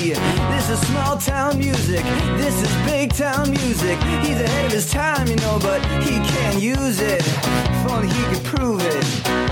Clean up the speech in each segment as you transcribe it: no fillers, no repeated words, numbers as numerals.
This is small town music, this is big town music. He's ahead of his time, you know, but he can't use it. If only he could prove it.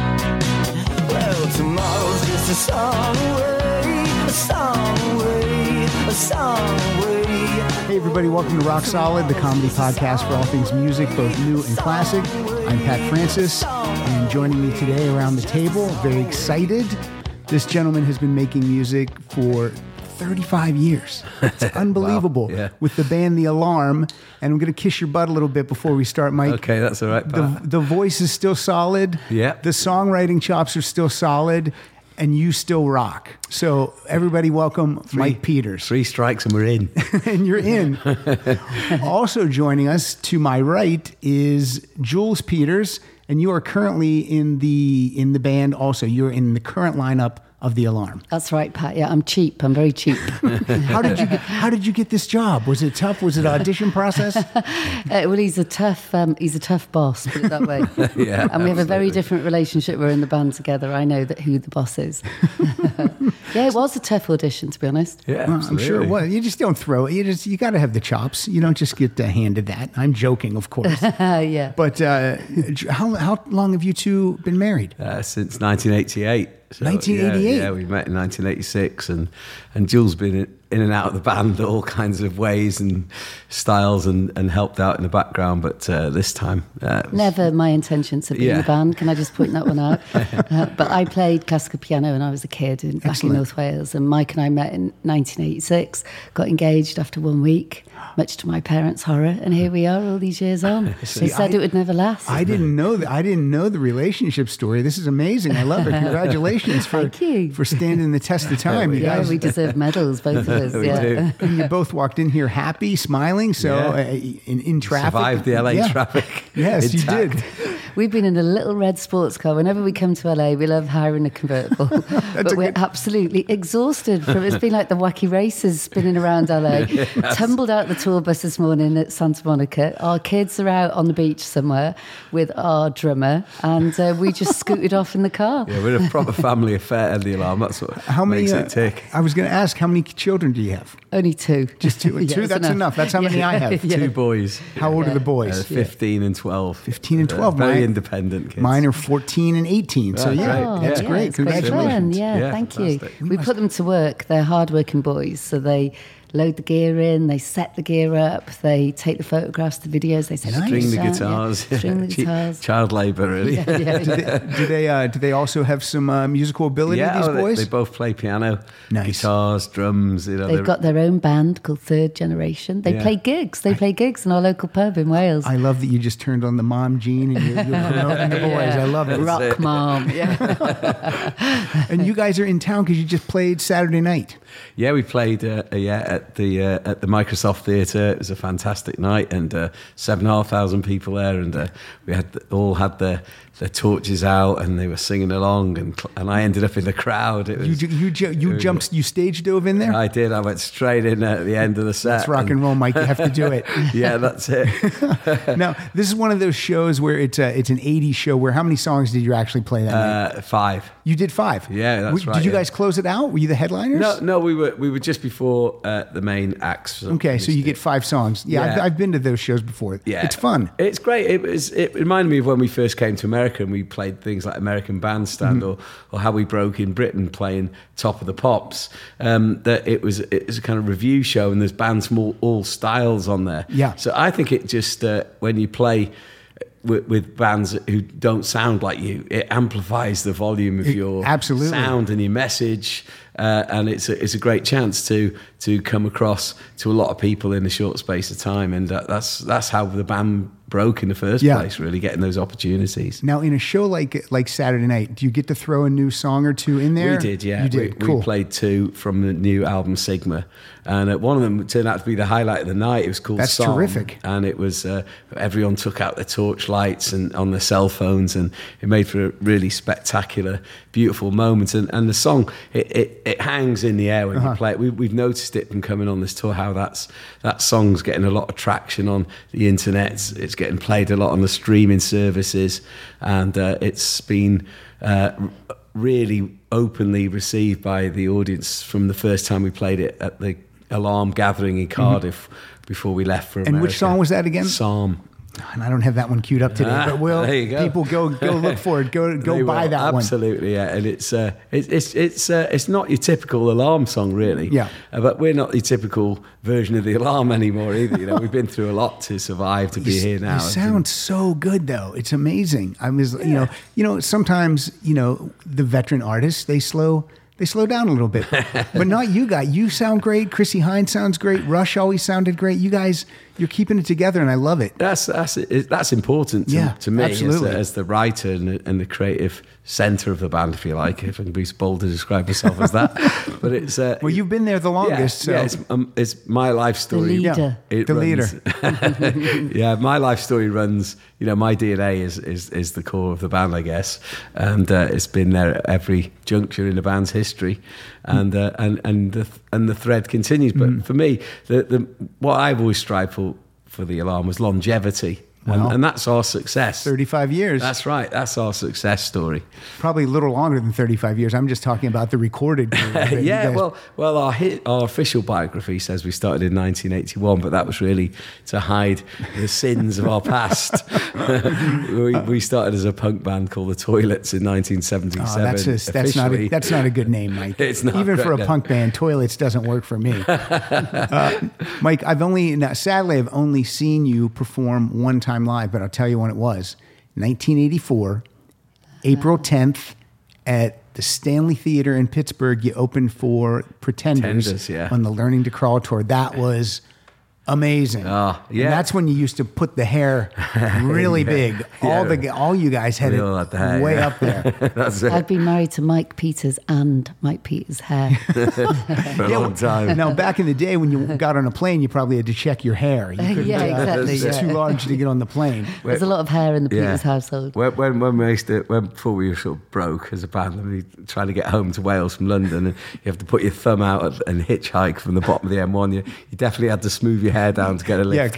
Well, tomorrow's just a song away, a song away, a song away. Hey everybody, welcome to Rock Solid, the comedy podcast for all things music, both new and classic. I'm Pat Francis, and joining me today around the table, very excited. This gentleman has been making music for 35 years. It's unbelievable. Wow, yeah. With the band The Alarm, and I'm going to kiss your butt a little bit before we start, Mike. Okay, that's all right, Pat. The voice is still solid. Yeah. The songwriting chops are still solid, and you still rock. So everybody welcome Mike Peters. 3 strikes and we're in. And you're in. Also joining us to my right is Jules Peters, and you are currently in the band also. You're in the current lineup of The Alarm. That's right, Pat. Yeah, I'm cheap. I'm very cheap. How did you get this job? Was it tough? Was it an audition process? Well, he's a tough boss, put it that way. Yeah, and we have a very absolutely. different relationship. We're in the band together. I know who the boss is. Yeah, it was a tough audition, to be honest. Yeah, Well, I'm sure it was. You just don't throw it. You got to have the chops. You don't just get handed that. I'm joking, of course. Yeah. But how long have you two been married? Since 1988. So, 1988? Yeah, we met in 1986, and Jules been in and out of the band all kinds of ways and styles and helped out in the background, but this time... Never my intention to be in the band. Can I just point that one out? But I played classical piano when I was a kid back in North Wales, and Mike and I met in 1986, got engaged after 1 week, much to my parents' horror, and here we are all these years on. They said it would never last. I didn't know that. I didn't know the relationship story. This is amazing. I love it. Congratulations Thank you. for standing the test of time. You Yeah, guys, we deserve medals, both of us. We Yeah. do. and you both walked in here happy, smiling. So in traffic, Survived the LA traffic. Yes, you intact. did. We've been in a little red sports car. Whenever we come to LA, we love hiring a convertible. But we're absolutely exhausted. It's been like the wacky races spinning around LA. Yes. Tumbled out the tour bus this morning at Santa Monica. Our kids are out on the beach somewhere with our drummer, and we just scooted off in the car. Yeah, we're a proper family affair at The Alarm. That's what How many? makes it tick. I was going to ask, how many children do you have? Only 2. Just 2. Yeah, Two. it's That's enough. That's how many I have. 2 boys. How old are the boys? 15 and 12. 15 and 12. Very independent kids. Mine are 14 and 18. So Oh, yeah, great. that's Yeah, great. It's great fun. Congratulations. Yeah, Yeah, thank fantastic. you. We put them to work. They're hardworking boys, so they load the gear in, they set the gear up, they take the photographs, the videos, they set Nice. the String the pictures down, guitars. yeah. String the guitars. Child labour, really. Do they also have some musical ability? These boys. They both play piano, Nice. guitars, drums. They've got their own band called Third Generation. They play gigs. They play gigs in our local pub in Wales. I love that you just turned on the mom gene and you're promoting the boys. I love it. Rock it. mom. Yeah. And you guys are in town because you just played Saturday night. Yeah, we played at the Microsoft Theatre. It was a fantastic night, and 7,500 people there, and we all had their torches out, and they were singing along, and I ended up in the crowd. It was, You stage dove in there. I did. I went straight in at the end of the set. That's rock and roll, Mike. You have to do it. Yeah, that's it. Now, this is one of those shows where it's an 80s show. Where how many songs did you actually play that night? 5. You did 5. Yeah, that's right. Did you yeah. guys close it out? Were you the headliners? No, we were just before the main acts. Okay, so you get 5 songs. Yeah, Yeah. I've been to those shows before. Yeah, It's fun. It's great. It reminded me of when we first came to America and we played things like American Bandstand or how we broke in Britain playing Top of the Pops. That it was a kind of review show, and there's bands from all styles on there. Yeah. So I think it just when you play with bands who don't sound like you, it amplifies the volume of your absolutely. sound and your message, and it's a great chance to come across to a lot of people in a short space of time, and that's how the band broke in the first place, really getting those opportunities. Now, in a show like Saturday Night, do you get to throw a new song or two in there? We did, yeah. You did. Cool. We played 2 from the new album Sigma, and one of them turned out to be the highlight of the night. It was called That's Song, terrific. and it was everyone took out their torch lights and on their cell phones, and it made for a really spectacular, beautiful moment. And the song it hangs in the air when you play it. We've noticed it from coming on this tour how that song's getting a lot of traction on the internet. It's getting played a lot on the streaming services, and it's been really openly received by the audience from the first time we played it at the Alarm Gathering in Cardiff before we left for America. And which song was that again? Psalm. And I don't have that one queued up today, but there you go. People go look for it. Go buy that one. Absolutely, yeah. And it's not your typical Alarm song, really. Yeah. But we're not the typical version of the Alarm anymore either. You know, we've been through a lot to survive to be here now. You sound so good, though. It's amazing. I was, you know, sometimes, you know, the veteran artists, they slow down a little bit, but not you guys. You sound great. Chrissie Hynde sounds great. Rush always sounded great. You guys, you're keeping it together, and I love it. That's important to me as the writer and the creative centre of the band, if you like, if I can be so bold to describe myself as that. But it's well, you've been there the longest. It's my life story. The leader. The leader. Yeah, my life story runs. You know, my DNA is the core of the band, I guess, and it's been there at every juncture in the band's history, and the thread continues. But for me, what I've always strived for the Alarm was longevity. Wow. And that's our success. 35 years. That's right. That's our success story. Probably a little longer than 35 years. I'm just talking about the recorded. Yeah, well, our official biography says we started in 1981, but that was really to hide the sins of our past. we started as a punk band called The Toilets in 1977. That's not a good name, Mike. It's not. Even for a punk band, Toilets doesn't work for me. Mike, sadly, I've only seen you perform one time live, but I'll tell you when it was. 1984, April 10th at the Stanley Theater in Pittsburgh. You opened for Pretenders on the Learning to Crawl tour. That was amazing. Oh, yeah. And that's when you used to put the hair really big. All you guys had it way up there. That's it. I've been married to Mike Peters and Mike Peters' hair. For a long time. Now, back in the day when you got on a plane, you probably had to check your hair. Yeah, exactly. It was too large to get on the plane. There's a lot of hair in the Peters household. Before we were sort of broke as a band, and we were trying to get home to Wales from London, and you have to put your thumb out and hitchhike from the bottom of the M1. You definitely had to smooth your hair down to get a lift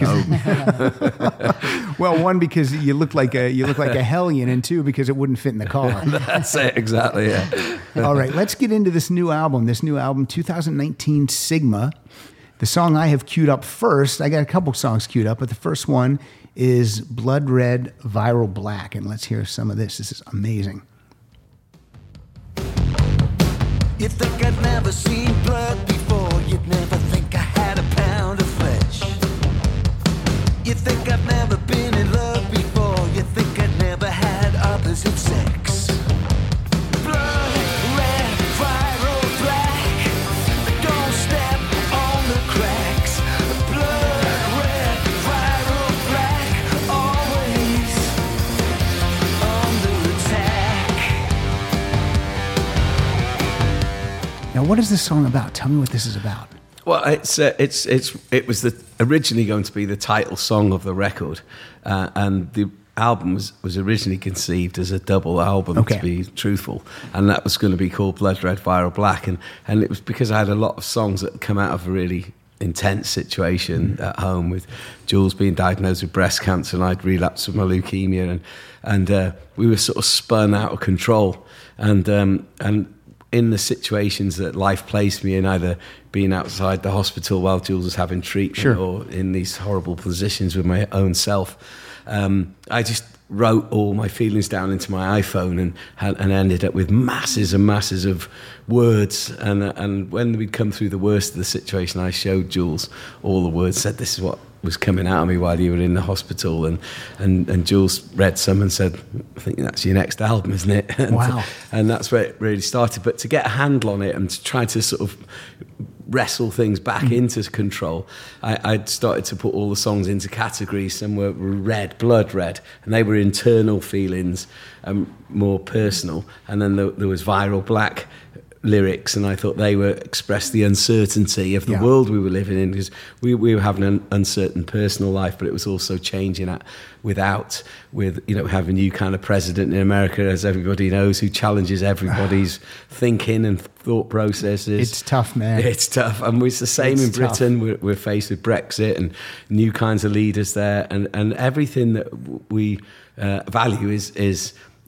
home. Well, one, because you look like a hellion, and two, because it wouldn't fit in the car. That's it, exactly. Yeah. All right, let's get into this new album. 2019 Sigma. The song I have queued up first, I got a couple songs queued up, but the first one is Blood Red, Viral Black, and let's hear some of this. This is amazing. You think I'd never seen blood before, you'd never think I had a pound of flesh. You think I've never been in love before, you think I'd never had opposite sex. Blood red, viral black, don't step on the cracks. Blood red, viral black, always under attack. Now, what is this song about? Tell me what this is about. Well, it was originally going to be the title song of the record, and the album was originally conceived as a double album, to be truthful, and that was going to be called Blood Red, Viral Black, and it was because I had a lot of songs that come out of a really intense situation at home, with Jules being diagnosed with breast cancer, and I'd relapsed with my leukemia, and we were sort of spun out of control, and in the situations that life placed me in, either being outside the hospital while Jules was having treatment, or in these horrible positions with my own self, I just wrote all my feelings down into my iPhone and ended up with masses and masses of words. And when we'd come through the worst of the situation, I showed Jules all the words, said, this is what was coming out of me while you were in the hospital, and Jules read some and said, I think that's your next album, isn't it? Wow. And that's where it really started. But to get a handle on it and to try to sort of wrestle things back into control, I'd started to put all the songs into categories. Some were red, blood red, and they were internal feelings, more personal. And then there was viral black lyrics, and I thought they were expressed the uncertainty of the world we were living in, because we were having an uncertain personal life, but it was also changing with having you kind of president in America, as everybody knows, who challenges everybody's thinking and thought processes. It's tough, man. It's tough, and it's the same in Britain. We're faced with Brexit and new kinds of leaders there, and everything that we value is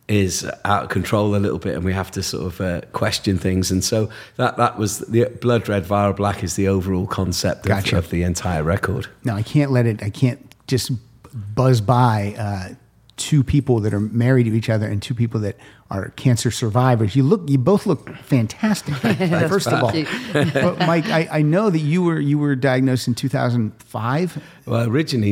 is out of control a little bit, and we have to sort of question things. And so that was the Blood Red, Viral Black is the overall concept of the entire record. Now I can't just buzz by two people that are married to each other and two people that are cancer survivors. You both look fantastic. First of all, but Mike, I know that you were diagnosed in 2005. Well, originally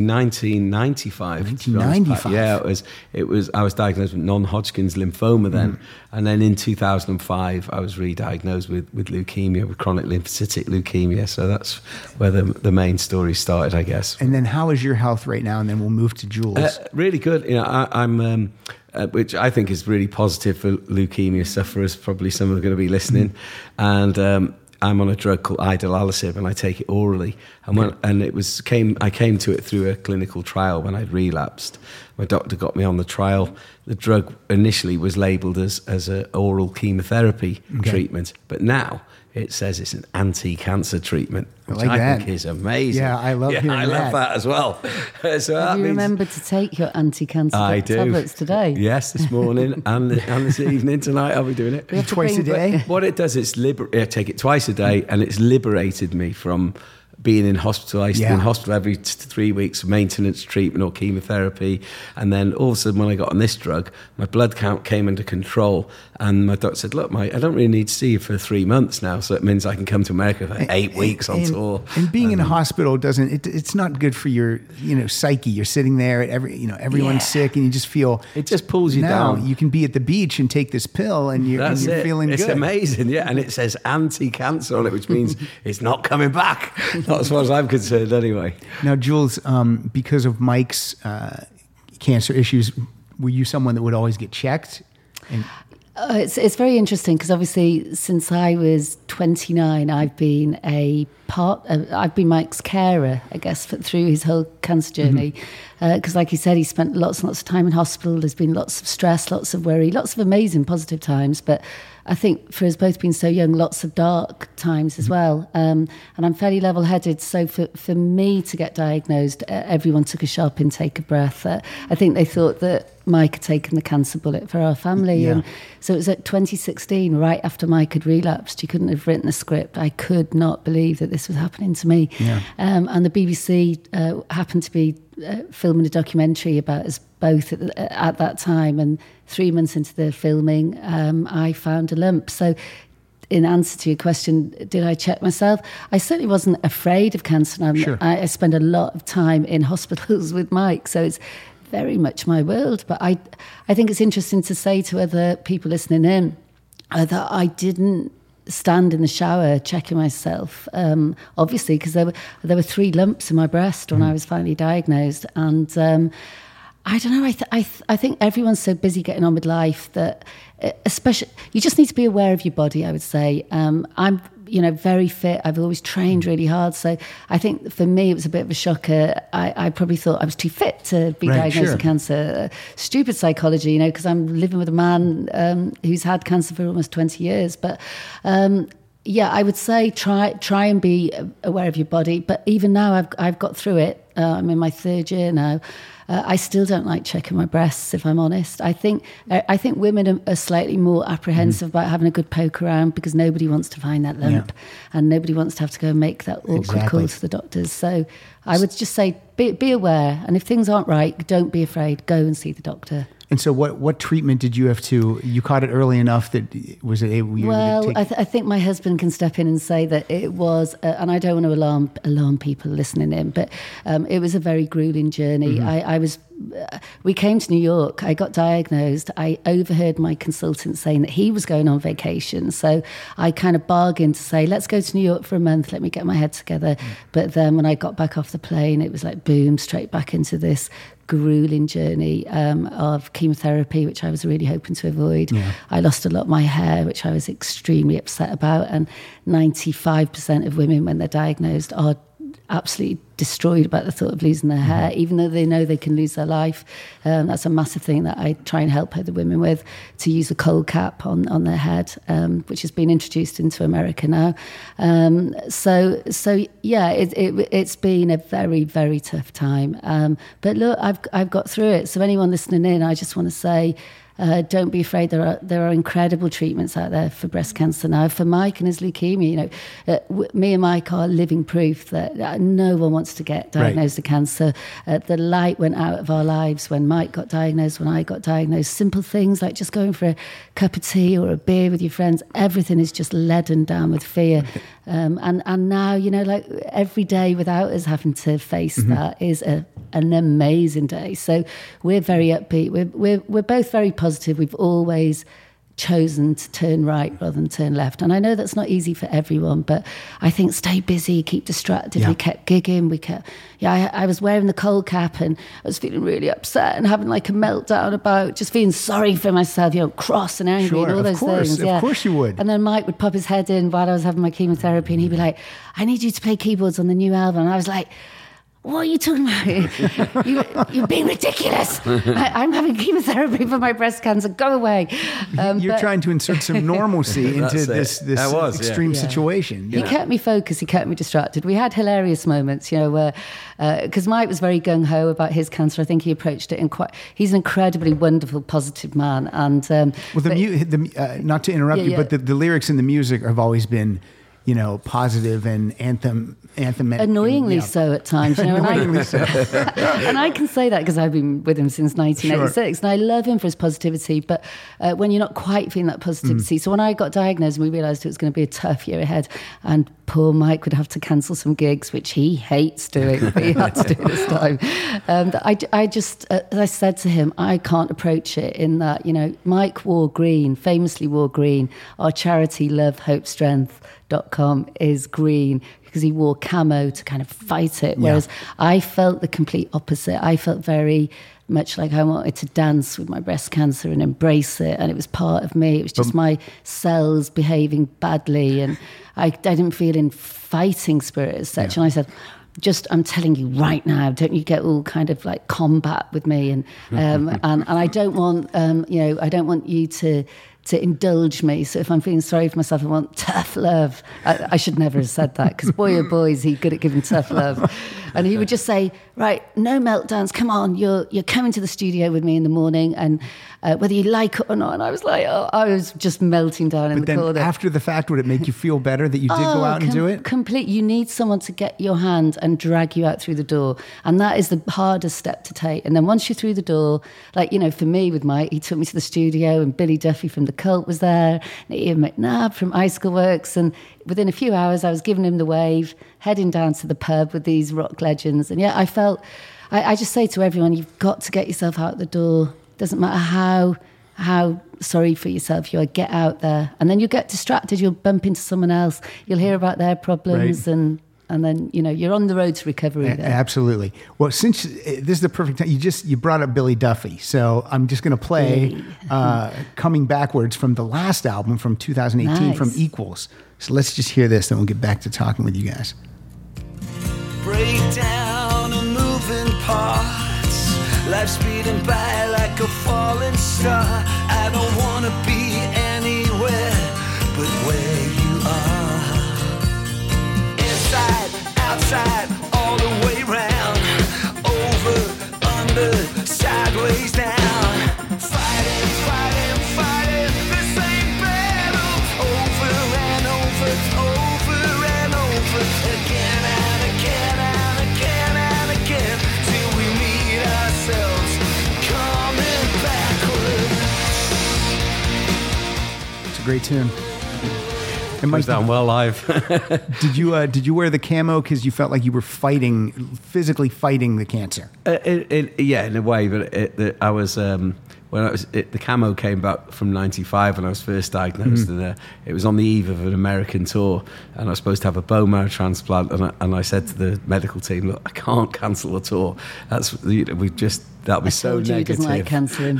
1995. 1995. Yeah, it was. I was diagnosed with non-Hodgkin's lymphoma then, and then in 2005 I was re-diagnosed with leukemia, with chronic lymphocytic leukemia. So that's where the main story started, I guess. And then, how is your health right now? And then we'll move to Jules. Really good. I'm. Which I think is really positive for leukemia sufferers. Probably some are going to be listening, and I'm on a drug called idelalisib, and I take it orally. And I came to it through a clinical trial when I'd relapsed. My doctor got me on the trial. The drug initially was labelled as an oral chemotherapy treatment, but now it says it's an anti-cancer treatment, which I think is amazing. Yeah, I love hearing that. I love that as well. So Have you remembered to take your anti-cancer tablets today? Yes, this morning and this evening. Tonight I'll be doing it. Twice a day? What it does, I take it twice a day, and it's liberated me from being in hospital. I used to be in hospital every 3 weeks for maintenance treatment or chemotherapy. And then all of a sudden, when I got on this drug, my blood count came under control. And my doctor said, look, Mike, I don't really need to see you for 3 months now. So it means I can come to America for 8 weeks on tour. And being in a hospital it's not good for your, psyche. You're sitting there, everyone's sick, and you just feel... It just pulls you down. Now you can be at the beach and take this pill, and you're feeling good. It's amazing, yeah. And it says anti-cancer on it, which means it's not coming back. Not as far as I'm concerned, anyway. Now, Jules, because of Mike's cancer issues, were you someone that would always get checked? It's very interesting because obviously since I was 29, I've been I've been Mike's carer, I guess, through his whole cancer journey. Because like he said, he spent lots and lots of time in hospital. There's been lots of stress, lots of worry, lots of amazing positive times. But I think for us both being so young, lots of dark times as well. And I'm fairly level-headed. So for me to get diagnosed, everyone took a sharp intake of breath. I think they thought that Mike had taken the cancer bullet for our family. Yeah. And so it was at 2016, right after Mike had relapsed. You couldn't have written a script. I could not believe that this was happening to me. Yeah. And the BBC happened to be filming a documentary about us both at that time. And 3 months into the filming, I found a lump. So in answer to your question, did I check myself? I certainly wasn't afraid of cancer. Sure. I spend a lot of time in hospitals with Mike, so it's very much my world. But I think it's interesting to say to other people listening in that I didn't stand in the shower checking myself, obviously, because there were 3 lumps in my breast when I was finally diagnosed. And I don't know, I think everyone's so busy getting on with life that, especially, you just need to be aware of your body, I would say. I'm very fit. I've always trained really hard. So I think for me, it was a bit of a shocker. I probably thought I was too fit to be diagnosed with cancer. Stupid psychology, because I'm living with a man who's had cancer for almost 20 years. But I would say try and be aware of your body. But even now, I've got through it. I'm in my 3rd year now. I still don't like checking my breasts, if I'm honest. I think women are slightly more apprehensive about having a good poke around because nobody wants to find that lump and nobody wants to have to go and make that awkward call to the doctors. So I would just say be aware, and if things aren't right, don't be afraid. Go and see the doctor. And so what treatment did you have to... You caught it early enough that... Was it able... I think my husband can step in and say that it was... and I don't want to alarm people listening in, but it was a very grueling journey. We came to New York. I got diagnosed. I overheard my consultant saying that he was going on vacation. So I kind of bargained to say, let's go to New York for a month. Let me get my head together. But then when I got back off the plane, it was like, boom, straight back into this grueling journey of chemotherapy, which I was really hoping to avoid. I lost a lot of my hair, which I was extremely upset about. And 95% of women, when they're diagnosed, are absolutely destroyed about the thought of losing their hair, even though they know they can lose their life. That's a massive thing that I try and help other women with, to use a cold cap on their head, which has been introduced into America now. It's been a very, very tough time. But look, I've got through it. So anyone listening in, I just want to say, don't be afraid. There are incredible treatments out there for breast cancer now. For Mike and his leukemia, me and Mike are living proof that no one wants to get diagnosed with cancer. The light went out of our lives when Mike got diagnosed, when I got diagnosed. Simple things like just going for a cup of tea or a beer with your friends. Everything is just leaden down with fear. And now, like every day without us having to face that is an amazing day. So we're very upbeat. We're both very positive. We've always chosen to turn right rather than turn left. And I know that's not easy for everyone, but I think stay busy, keep distracted. Yeah. We kept gigging. I was wearing the cold cap and I was feeling really upset and having like a meltdown about just feeling sorry for myself, cross and angry and all those things. Of course you would. And then Mike would pop his head in while I was having my chemotherapy and he'd be like, I need you to play keyboards on the new album. And I was like, what are you talking about? You're being ridiculous. I'm having chemotherapy for my breast cancer. Go away. You're trying to insert some normalcy into this extreme situation. He kept me focused. He kept me distracted. We had hilarious moments, where because Mike was very gung-ho about his cancer. I think he approached it he's an incredibly wonderful, positive man. And not to interrupt you, but the lyrics in the music have always been, positive and anthem. Annoyingly so at times. Annoyingly so. And I can say that because I've been with him since 1986, and I love him for his positivity. But when you're not quite feeling that positivity, so when I got diagnosed, and we realised it was going to be a tough year ahead, and poor Mike would have to cancel some gigs, which he hates doing, but he had to do this time. I just, as I said to him, I can't approach it in that, Mike wore green, famously wore green. Our charity, LoveHopeStrength.com, is green because he wore camo to kind of fight it. Whereas I felt the complete opposite. I felt very much like I wanted to dance with my breast cancer and embrace it. And it was part of me. It was just my cells behaving badly. And I didn't feel in fighting spirit as such. And I said, I'm telling you right now, don't you get all kind of like combat with me. And I don't want, I don't want you to indulge me. So if I'm feeling sorry for myself, I want tough love. I should never have said that because boy, oh boy, is he good at giving tough love. And he would just say, right, no meltdowns. Come on, you're coming to the studio with me in the morning, and whether you like it or not. And I was like, I was just melting down in the corner. But then after the fact, would it make you feel better that you did go out and do it? Complete. You need someone to get your hand and drag you out through the door. And that is the hardest step to take. And then once you're through the door, like, for me with Mike, he took me to the studio and Billy Duffy from The Cult was there, and Ian McNabb from Icicle Works, and within a few hours I was giving him the wave, heading down to the pub with these rock legends. And I felt, I just say to everyone, you've got to get yourself out the door. Doesn't matter how sorry for yourself you are, get out there. And then you get distracted, you'll bump into someone else, you'll hear about their problems, and then you're on the road to recovery. Absolutely. Well, since this is the perfect time, you brought up Billy Duffy, so I'm just going to play coming backwards from the last album from 2018 from Equals. So let's just hear this, then we'll get back to talking with you guys. Break down and moving parts, life speeding by like a falling star. I don't want to be anywhere but where you are. Inside, outside, all the way round, over, under, sideways down. Fighting, fighting, fighting the same battle over and over, over and over, again and again and again and again, till we meet ourselves coming backwards. It's a great tune. It goes down well live. Did you wear the camo because you felt like you were physically fighting the cancer? In a way. But I was the camo came back from '95 when I was first diagnosed, and it was on the eve of an American tour, and I was supposed to have a bone marrow transplant, and I said to the medical team, "Look, I can't cancel the tour. That'll be so negative." He doesn't like cancelling.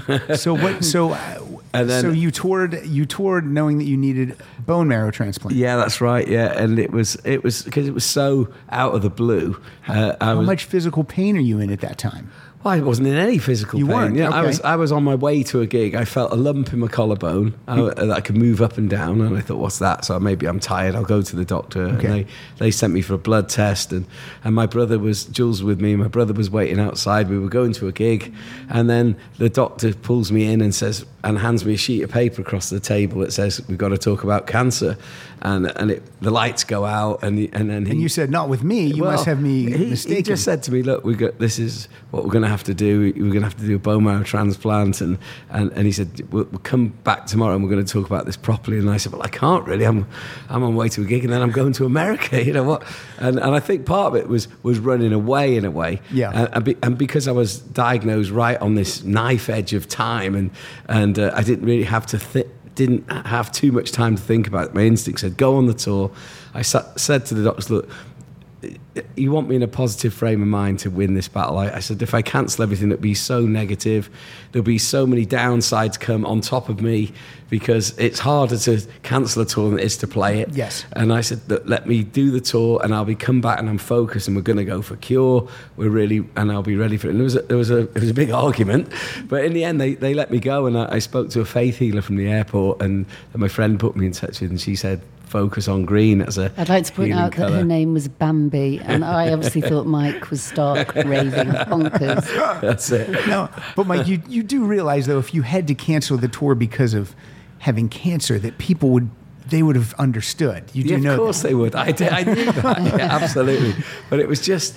So you toured knowing that you needed bone marrow transplant. Yeah, that's right. Yeah, and it was because it was so out of the blue. How much physical pain are you in at that time? Well, I wasn't in any physical You pain. weren't? Yeah, Okay. I was on my way to a gig. I felt a lump in my collarbone that I could move up and down, and I thought, what's that? So maybe I'm tired. I'll go to the doctor. Okay. And they sent me for a blood test, and my brother Jules with me. My brother was waiting outside. We were going to a gig, and then the doctor pulls me in and hands me a sheet of paper across the table that says, we've got to talk about cancer. And the lights go out, and you said, not with me. You must have me mistaken. He just said to me, look, this is what we're going to have to do. We're going to have to do a bone marrow transplant. And he said, we'll come back tomorrow and we're going to talk about this properly. And I said, well, I can't really. I'm on my way to a gig and then I'm going to America. You know what? And I think part of it was running away in a way. Yeah. And because I was diagnosed right on this knife edge of time, and I didn't really have to didn't have too much time to think about it. My instinct said, go on the tour. I said to the doctors, look, you want me in a positive frame of mind to win this battle. I said, if I cancel everything, it'll be so negative. There'll be so many downsides come on top of me, because it's harder to cancel a tour than it is to play it. Yes. And I said, let me do the tour, and I'll come back and I'm focused, and we're going to go for Cure. And I'll be ready for it. And it was a big argument, but in the end they let me go, and I spoke to a faith healer from the airport, and my friend put me in touch with, and she said, focus on green as a I'd like to point out colour. that her name was Bambi, and I obviously thought Mike was stark raving bonkers. That's it. No, but Mike, you do realize, though, if you had to cancel the tour because of having cancer, that people would have understood. You do know of course that. they would. I knew that. Yeah, absolutely. But it was just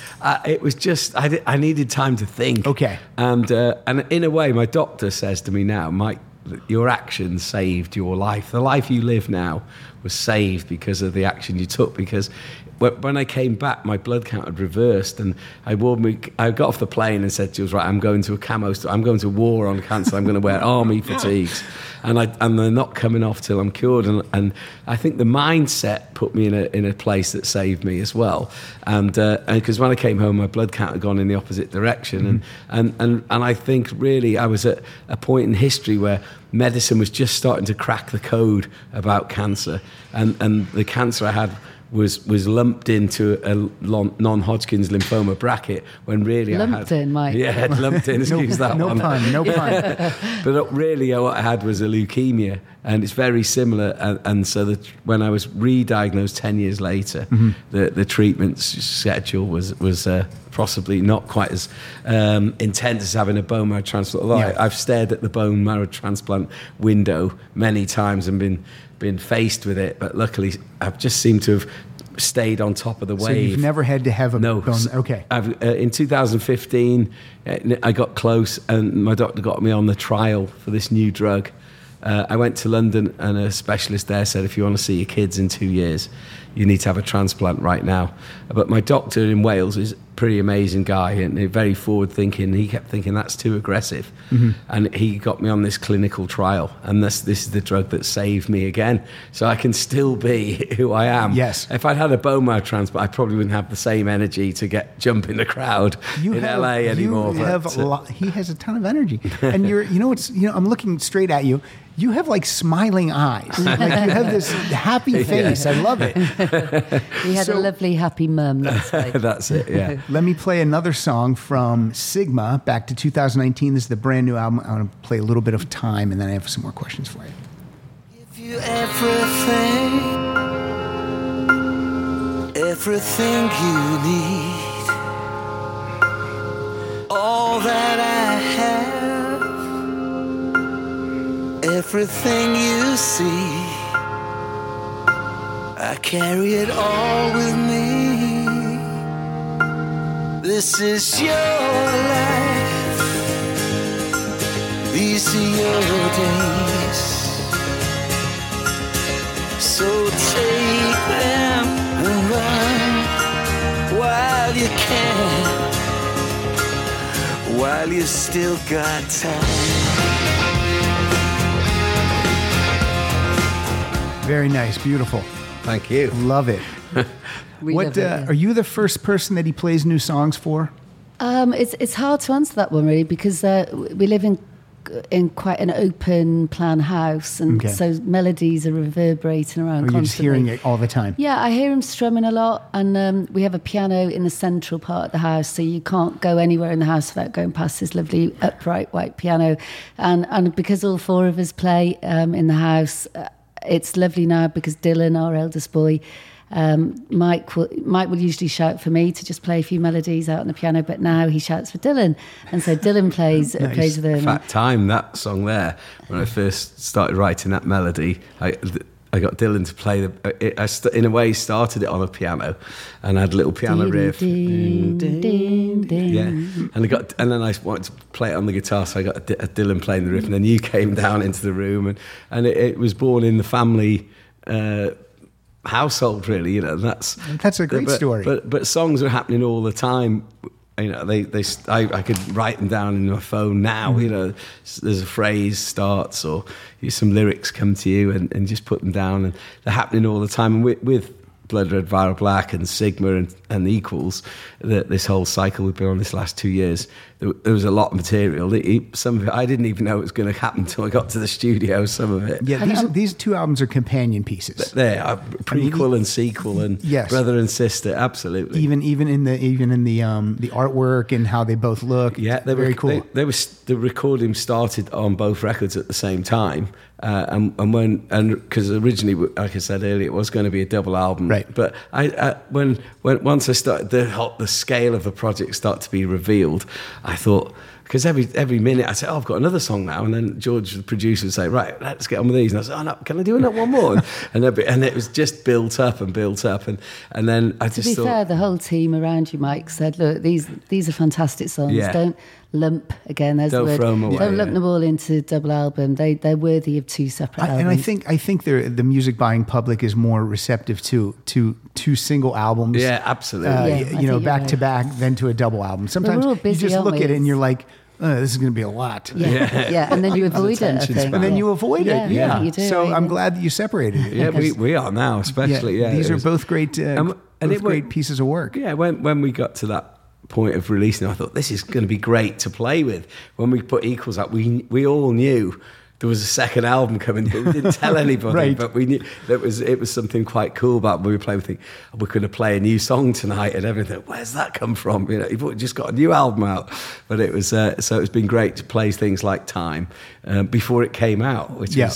I needed time to think. Okay. And in a way, my doctor says to me now, Mike, your actions saved your life. The life you live now was saved because of the action you took. Because when I came back, my blood count had reversed, and I got off the plane and said to Jules, right, I'm going to a camo store. I'm going to war on cancer. I'm going to wear army fatigues, and they're not coming off till I'm cured. And I think the mindset put me in a place that saved me as well. And because when I came home, my blood count had gone in the opposite direction, and I think really I was at a point in history where medicine was just starting to crack the code about cancer, and the cancer I had was lumped into a non-Hodgkin's lymphoma bracket, when really lumped in, Mike. Yeah, lumped in. Excuse that no one. No pun. But really, what I had was a leukemia, and it's very similar. And so when I was re-diagnosed 10 years later, the treatment schedule was possibly not quite as intense as having a bone marrow transplant. Although I've stared at the bone marrow transplant window many times and been faced with it, but luckily I've just seemed to have stayed on top of the wave. So you've never had to have a bone. Okay. In 2015, I got close, and my doctor got me on the trial for this new drug. I went to London, and a specialist there said, if you want to see your kids in 2 years, you need to have a transplant right now. But my doctor in Wales is a pretty amazing guy and very forward thinking. He kept thinking that's too aggressive. And he got me on this clinical trial, and this is the drug that saved me again. So I can still be who I am. Yes. If I'd had a bone marrow transplant, I probably wouldn't have the same energy to jump in the crowd in LA anymore. He has a ton of energy. And I'm looking straight at you. You have like smiling eyes. Like you have this happy face. I love it. He had a lovely, happy mum. That's it, yeah. Let me play another song from Sigma, back to 2019. This is the brand new album. I want to play a little bit of Time, and then I have some more questions for you. Give you everything you need, all that I have, everything you see, I carry it all with me. This is your life, these are your days, so take them and run while you can, while you still got time. Very nice, beautiful. Thank you. Love it. Are you the first person that he plays new songs for? It's hard to answer that one, really, because we live in in quite an open plan house, and so melodies are reverberating around constantly. You're just hearing it all the time. Yeah, I hear him strumming a lot, and we have a piano in the central part of the house, so you can't go anywhere in the house without going past this lovely upright white piano. And because all four of us play in the house, it's lovely now because Dylan, our eldest boy, Mike will usually shout for me to just play a few melodies out on the piano, but now he shouts for Dylan, and so Dylan plays with him. In fact, that song there, when I first started writing that melody, I got Dylan to play in a way started it on a piano, and I had a little piano riff. And then I wanted to play it on the guitar, so I got Dylan playing the riff, and then you came down into the room, and it was born in the family household, really. You know, that's a great story. But songs are happening all the time. You know, I could write them down in my phone now. You know, there's a phrase starts or some lyrics come to you, and just put them down, and they're happening all the time. And with Blood Red Viral Black and Sigma and Equals, this whole cycle we've been on this last 2 years, there was a lot of material. Some of it I didn't even know it was going to happen until I got to the studio. Some of it, these two albums are companion pieces. They are prequel and sequel, and brother and sister. Absolutely. Even in the artwork and how they both look. Yeah, they were very cool. The recording started on both records at the same time, and because originally, like I said earlier, it was going to be a double album. Right. But once I started, the scale of the project started to be revealed, I thought, because every minute I say, I've got another song now, and then George, the producer, would say, right, let's get on with these, and I said, no, can I do another one more? and it was just built up, and then I just thought. To be fair, the whole team around you, Mike, said, look, these are fantastic songs. Yeah. Don't lump, again, there's the word. Throw them away. Don't lump them all into double album. They're worthy of two separate albums. And I think the music buying public is more receptive to two single albums. Yeah, absolutely. Back to back, then to a double album. Sometimes you just look at it and you're like, this is going to be a lot. Yeah, and then you avoid it, I think. And then you avoid it. Yeah, you do. So I'm glad that you separated it. Yeah, we are now, especially. Yeah, these are both great, great pieces of work. Yeah, when we got to that point of releasing, I thought this is going to be great to play with. When we put Equals out, we all knew there was a second album coming, but we didn't tell anybody. Right. But we knew it was something quite cool about when we were playing. We think, we're going to play a new song tonight and everything. Where's that come from? You know, you've just got a new album out. But it was so it's been great to play things like Time before it came out,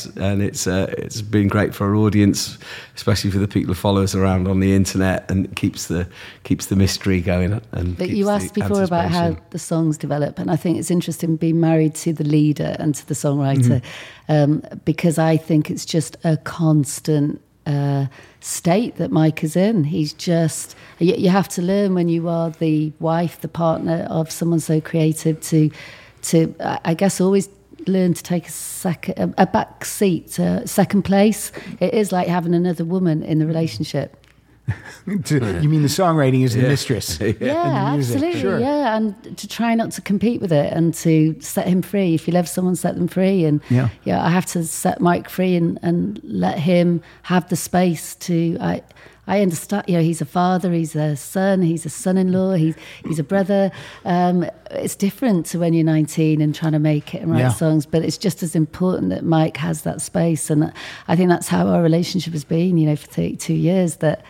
it's been great for our audience, especially for the people who follow us around on the internet, and keeps the mystery going. But you asked before about how the songs develop, and I think it's interesting being married to the leader and to the songwriter. Because I think it's just a constant state that Mike is in. He's just, you have to learn when you are the wife, the partner of someone so creative to I guess always learn to take a back seat, second place. It is like having another woman in the relationship. You mean the songwriting is the mistress? Yeah, absolutely. Sure. Yeah, and to try not to compete with it, and to set him free. If you love someone, set them free. And I have to set Mike free and let him have the space to. I understand. He's a father, he's a son, he's a son-in-law, he's a brother. It's different to when you're 19 and trying to make it and write songs, but it's just as important that Mike has that space. And I think that's how our relationship has been, for 32 years. That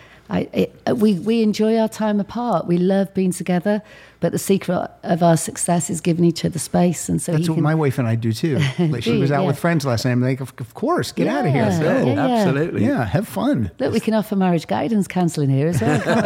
we enjoy our time apart. We love being together, but the secret of our success is giving each other space. And so that's what my wife and I do too. Like she was out with friends last night. I'm like, of course, get out of here. Absolutely. Yeah, have fun. Look, we can offer marriage guidance counselling here as well, can't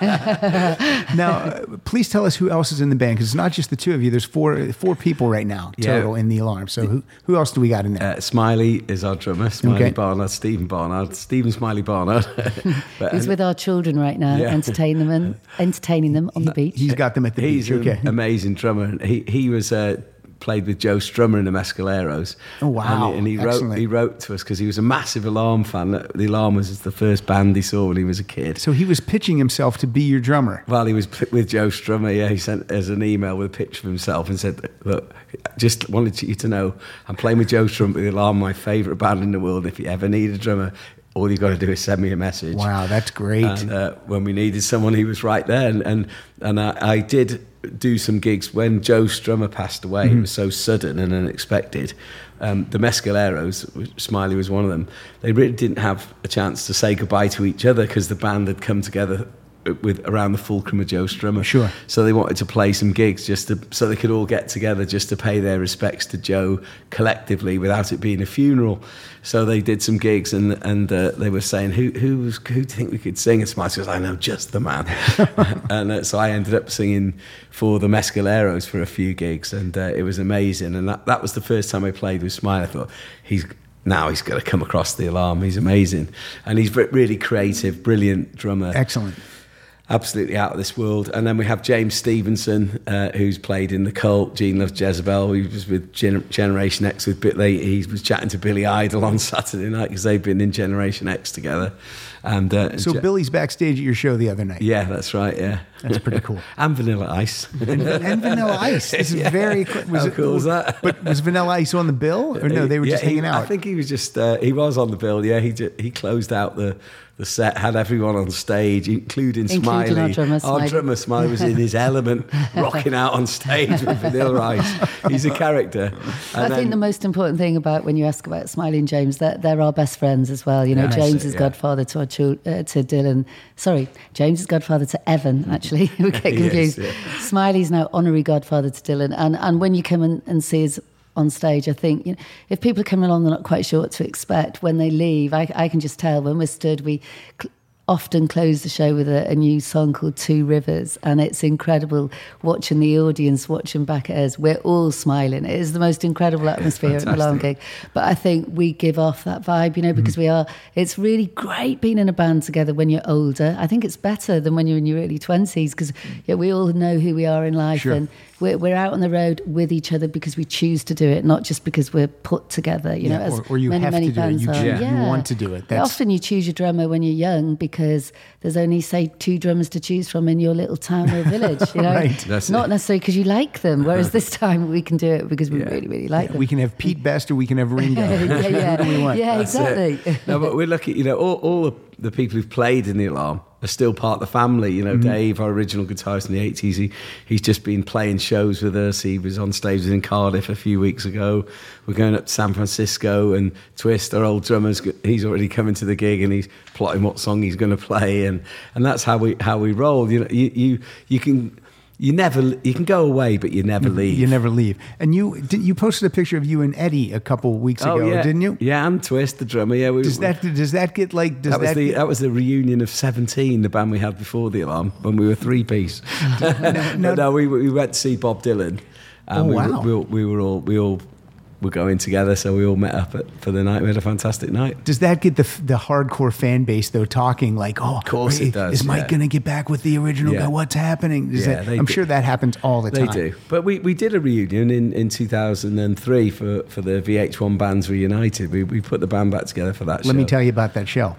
we? Now, please tell us who else is in the band, because it's not just the two of you. There's four people right now total in the Alarm. So who else do we got in there? Smiley is our drummer. Smiley Barnard, Stephen Smiley Barnard. He's with our children right now, entertaining them on the beach. He's got them at the beach. He's an amazing drummer. He was played with Joe Strummer in the Mescaleros. Oh wow! And he wrote to us because he was a massive Alarm fan. The Alarm was the first band he saw when he was a kid. So he was pitching himself to be your drummer. Well, he was with Joe Strummer. Yeah, he sent us an email with a picture of himself and said, "Look, just wanted you to know I'm playing with Joe Strummer, the Alarm, my favourite band in the world. If you ever need a drummer, all you got to do is send me a message. Wow, that's great. And when we needed someone, he was right there. And I did do some gigs when Joe Strummer passed away. It was so sudden and unexpected. The Mescaleros, Smiley was one of them, they really didn't have a chance to say goodbye to each other because the band had come together with around the fulcrum of Joe Strummer. Sure. So they wanted to play some gigs so they could all get together just to pay their respects to Joe collectively without it being a funeral. So they did some gigs and they were saying, who do you think we could sing? And Smiley goes, I know just the man. And so I ended up singing for the Mescaleros for a few gigs, and it was amazing. And that was the first time I played with Smiley. I thought, now he's got to come across the Alarm. He's amazing. And he's really creative, brilliant drummer. Excellent. Absolutely out of this world. And then we have James Stevenson, who's played in The Cult, Gene Loves Jezebel. He was with Generation X with he was chatting to Billy Idol on Saturday night because they've been in Generation X together. And so Billy's backstage at your show the other night. Yeah, that's right. Yeah, that's pretty cool. And Vanilla Ice. and Vanilla Ice. This is very cool. How cool was that? But was Vanilla Ice on the bill, or no? They were just hanging out. I think he was just he was on the bill. Yeah, he closed out the set, had everyone on stage, including Smiley. Our drummer Smiley was in his element, rocking out on stage with Vanilla Ice. He's a character. I think the most important thing about when you ask about Smiley and James, they're our best friends as well. You know, James is godfather to Dylan. Sorry, James is godfather to Evan, actually. We get confused. Yes, yeah. Smiley's now honorary godfather to Dylan. And when you come and see us on stage, I think, you know, if people are coming along, they're not quite sure what to expect. When they leave, I can just tell. When we're stood, we often close the show with a new song called Two Rivers, and it's incredible watching the audience watching back at us. We're all smiling. It is the most incredible atmosphere at an Alarm gig. But I think we give off that vibe, you know, because it's really great being in a band together when you're older. I think it's better than when you're in your early 20s because we all know who we are in life. Sure. And we're out on the road with each other because we choose to do it, not just because we're put together, you know, as or you many, have many to do bands it. are. You want to do it. Often you choose your drummer when you're young because there's only, say, 2 drummers to choose from in your little town or village, you know. Right. That's not necessarily because you like them, whereas this time we can do it because we really, really like them. We can have Pete Best or we can have Ringo. Who do we want? Yeah, exactly. No, but we're lucky, you know, all the people who've played in the Alarm are still part of the family. You know, Dave, our original guitarist in the 80s, he's just been playing shows with us. He was on stage in Cardiff a few weeks ago. We're going up to San Francisco, and Twist, our old drummer's, he's already coming to the gig and he's plotting what song he's going to play, and that's how we roll. You know, you can go away, but you never leave. You never leave. And you posted a picture of you and Eddie a couple weeks ago, didn't you? Yeah, and Twist, the drummer. Yeah, does that get like? That was the reunion of 17, the band we had before the Alarm when we were 3-piece. No, we went to see Bob Dylan. We all were going together, so we all met up for the night. We had a fantastic night. Does that get the hardcore fan base though talking like, oh, of course it does? Is Mike going to get back with the original guy? What's happening? I'm sure that happens all the time. They do. But we did a reunion in 2003 for the VH1 Bands Reunited. We put the band back together for that show. Let me tell you about that show.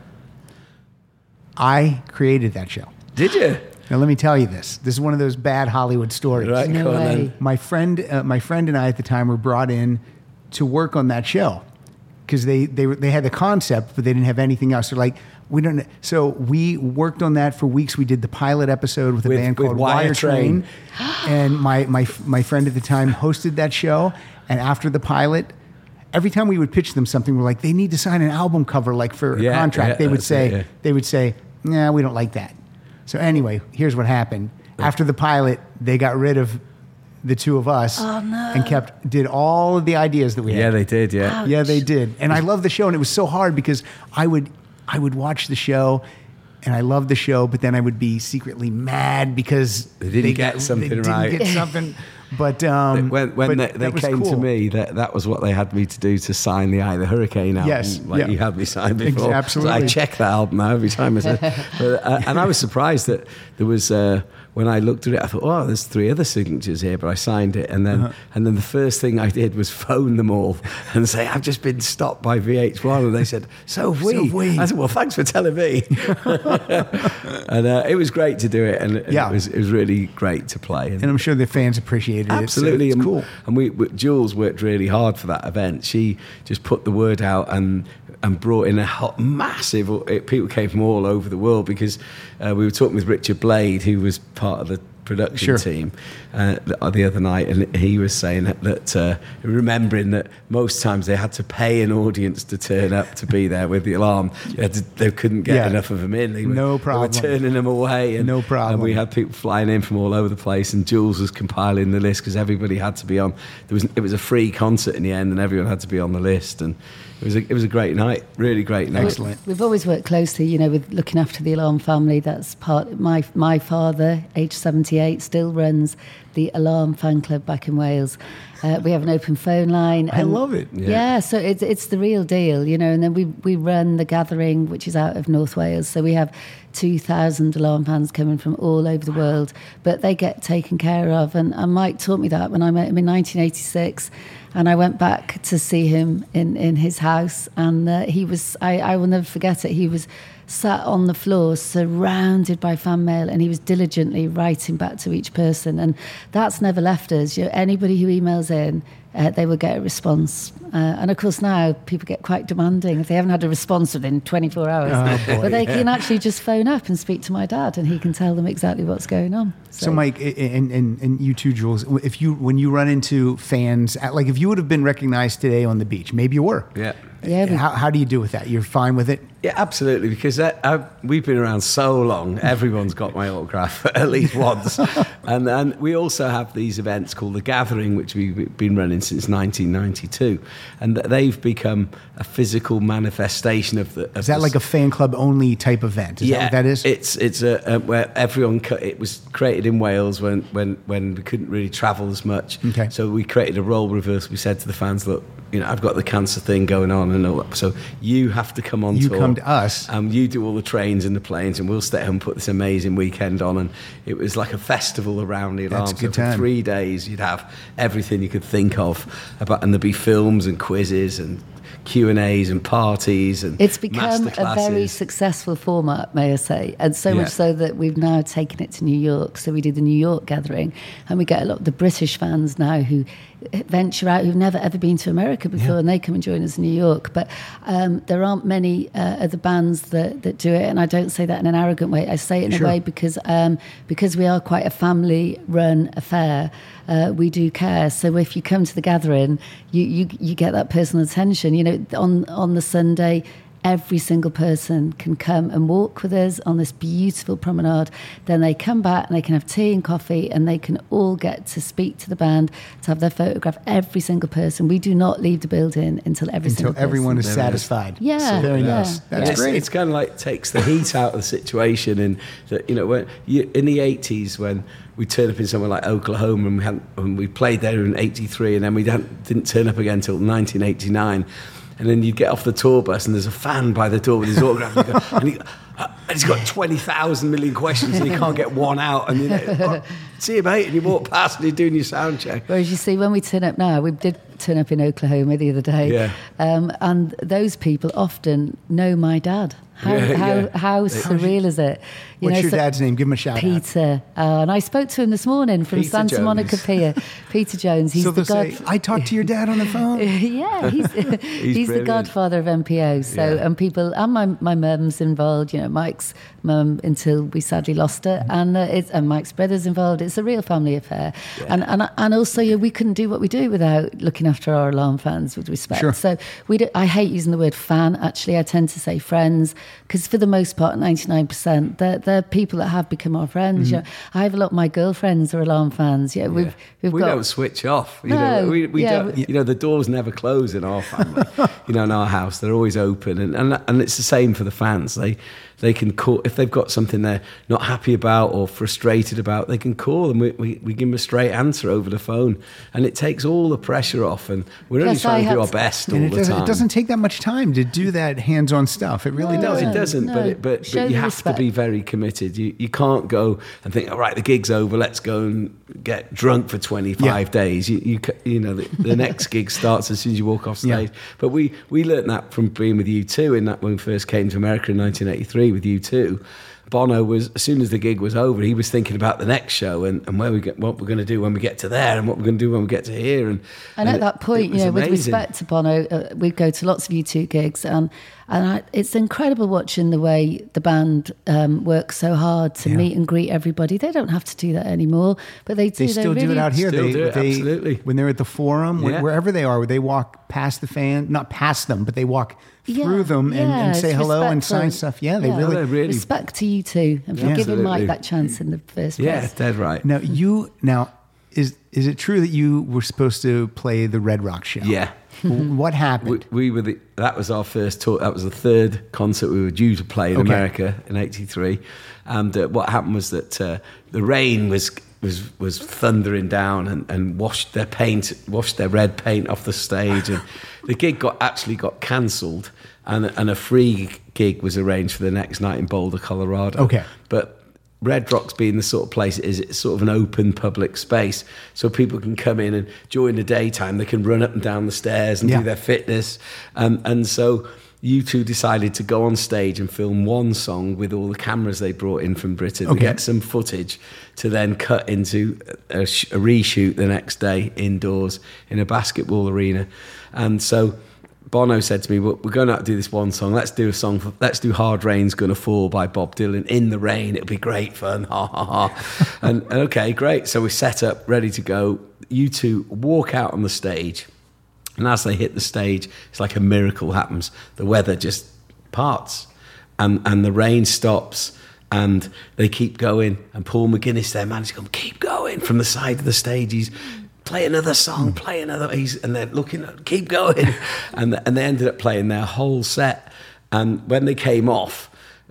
I created that show. Did you? Now let me tell you this. This is one of those bad Hollywood stories. Right, no way. My friend and I at the time were brought in to work on that show because they had the concept, but they didn't have anything else. They're like, we don't. So we worked on that for weeks. We did the pilot episode with a band called Wire Train, and my friend at the time hosted that show. And after the pilot, every time we would pitch them something, we're like, they need to sign an album cover, like for a contract. They would say, nah, we don't like that. So anyway, here's what happened. After the pilot, they got rid of the two of us and did all of the ideas that we had. Yeah, they did, yeah. Ouch. Yeah, they did. And I love the show, and it was so hard because I would watch the show and I loved the show, but then I would be secretly mad because they didn't get something. But when they came to me, that was what they had me to do, to sign the Eye of the Hurricane album, you had me sign before. Absolutely. So I check that album out every time I said. And I was surprised that there was when I looked at it, I thought, oh, there's 3 other signatures here, but I signed it. And then the first thing I did was phone them all and say, I've just been stopped by VH1. And they said, so have we. I said, well, thanks for telling me. And it was great to do it. And it was really great to play. And I'm sure the fans appreciated it. Absolutely. It's cool. And Jules worked really hard for that event. She just put the word out and brought in a massive... People came from all over the world because we were talking with Richard Blade, who was part of the production team the other night, and he was saying that remembering that most times they had to pay an audience to turn up to be there with the alarm. They couldn't get enough of them in. They were turning them away. And, no problem. And we had people flying in from all over the place, and Jules was compiling the list because everybody had to be on. It was a free concert in the end, and everyone had to be on the list. And it was a great night, really great night. Excellent. We've always worked closely, with looking after the Alarm family. That's part. My father, age 78, still runs the Alarm fan club back in Wales. We have an open phone line. I love it. Yeah, so it's the real deal, And then we run the Gathering, which is out of North Wales. So we have 2,000 Alarm fans coming from all over the world, but they get taken care of. And Mike taught me that when I met him in 1986. And I went back to see him in his house, and he was, I will never forget it, he was sat on the floor surrounded by fan mail, and he was diligently writing back to each person, and that's never left us. Anybody who emails in, they will get a response. And of course now people get quite demanding if they haven't had a response within 24 hours. But they can actually just phone up and speak to my dad, and he can tell them exactly what's going on. So Mike, and you too, Jules, when you run into fans, like if you would have been recognized today on the beach, maybe you were. Yeah. How do you do with that? You're fine with it? Yeah, absolutely, because we've been around so long, everyone's got my autograph at least once. And we also have these events called The Gathering, which we've been running since 1992. And they've become a physical manifestation of the... Is that like a fan club only type event? Is that what that is? It's where everyone... It was created in Wales when we couldn't really travel as much. Okay. So we created a role reversal. We said to the fans, look, I've got the cancer thing going on and all that. So you have to come on tour. You come to us. You do all the trains and the planes, and we'll stay home and put this amazing weekend on. And it was like a festival around the Alarm. That's a good so for time. 3 days, you'd have everything you could think of and there'd be films and quizzes and Q&As and parties and it's become masterclasses. A very successful format, may I say, and so much so that we've now taken it to New York. So we do the New York Gathering, and we get a lot of the British fans now who venture out, who've never ever been to America before, and they come and join us in New York. But there aren't many other bands that do it, and I don't say that in an arrogant way. I say it in a way because we are quite a family-run affair. We do care. So if you come to the Gathering, you get that personal attention. On the Sunday, every single person can come and walk with us on this beautiful promenade. Then they come back and they can have tea and coffee, and they can all get to speak to the band, to have their photograph. Every single person. We do not leave the building until everyone is satisfied. Yeah, so very nice. That's great. It's kind of like takes the heat out of the situation. And that when in the 80s when we turned up in somewhere like Oklahoma and we played there in 83, and then we didn't turn up again until 1989. And then you get off the tour bus and there's a fan by the door with his autograph, and he's got 20,000 million questions and he can't get one out. And see you, mate, and you walk past and you're doing your sound check. Whereas you see, when we turn up now, we did turn up in Oklahoma the other day, and those people often know my dad. How surreal is it? What's your dad's name? Give him a shout Peter. And I spoke to him this morning from Peter Santa Jones. Monica Pier. Peter Jones. He's the god. I talked to your dad on the phone. Yeah, he's the godfather of MPO. So and people, and my mum's involved. Mike's mum until we sadly lost her, and Mike's brother's involved. It's a real family affair, and also we couldn't do what we do without looking after our Alarm fans with respect. Sure. So I hate using the word fan. Actually, I tend to say friends, because for the most part, 99%, they're people that have become our friends. Mm-hmm. I have a lot of my girlfriends are Alarm fans. We don't switch off. We don't. The doors never close in our family. In our house, they're always open, and it's the same for the fans. they can call if they've got something they're not happy about or frustrated about. They can call and we give them a straight answer over the phone, and it takes all the pressure off. And we're only trying to do our best all the time. It doesn't take that much time to do that hands-on stuff. It really doesn't. No, it doesn't. No. But you have to be very committed. You can't go and think, all right, the gig's over. Let's go and get drunk for 25 days. You know the next gig starts as soon as you walk off stage. Yeah. But we learned that from being with U2 in that when we first came to America in 1983 with U2. Bono was, as soon as the gig was over, he was thinking about the next show and what we're going to do when we get to there and what we're going to do when we get to here. And at that point, with respect to Bono, we'd go to lots of U2 gigs, and it's incredible watching the way the band works so hard to meet and greet everybody. They don't have to do that anymore, but they do. They still do it out here. They do it, absolutely. When they're at the Forum, wherever they are, where they walk past the fan, not past them, but they walk through them and say hello and sign stuff. Yeah, they really respect to U2 and for giving Mike that chance in the first place. Yeah, dead right. Now, is it true that you were supposed to play the Red Rock show? Yeah. What happened? That was our first tour. That was the third concert we were due to play in America in '83. And what happened was that the rain was thundering down and washed their red paint off the stage, and the gig got cancelled, and a free gig was arranged for the next night in Boulder, Colorado. Okay, but Red Rocks being the sort of place it's sort of an open public space, so people can come in and during the daytime they can run up and down the stairs and do their fitness, and so U2 decided to go on stage and film one song with all the cameras they brought in from Britain to get some footage to then cut into a reshoot the next day indoors in a basketball arena. And so Bono said to me, well, we're going to do this one song. Let's do Hard Rain's Gonna Fall by Bob Dylan in the rain. It'll be great fun. Ha, ha, ha. And okay, great. So we set up, ready to go. U2 walk out on the stage. And as they hit the stage, it's like a miracle happens. The weather just parts and the rain stops and they keep going. And Paul McGuinness, their manager, goes, keep going from the side of the stage. He's play another song, play another. And they're looking at, keep going. And they ended up playing their whole set. And when they came off,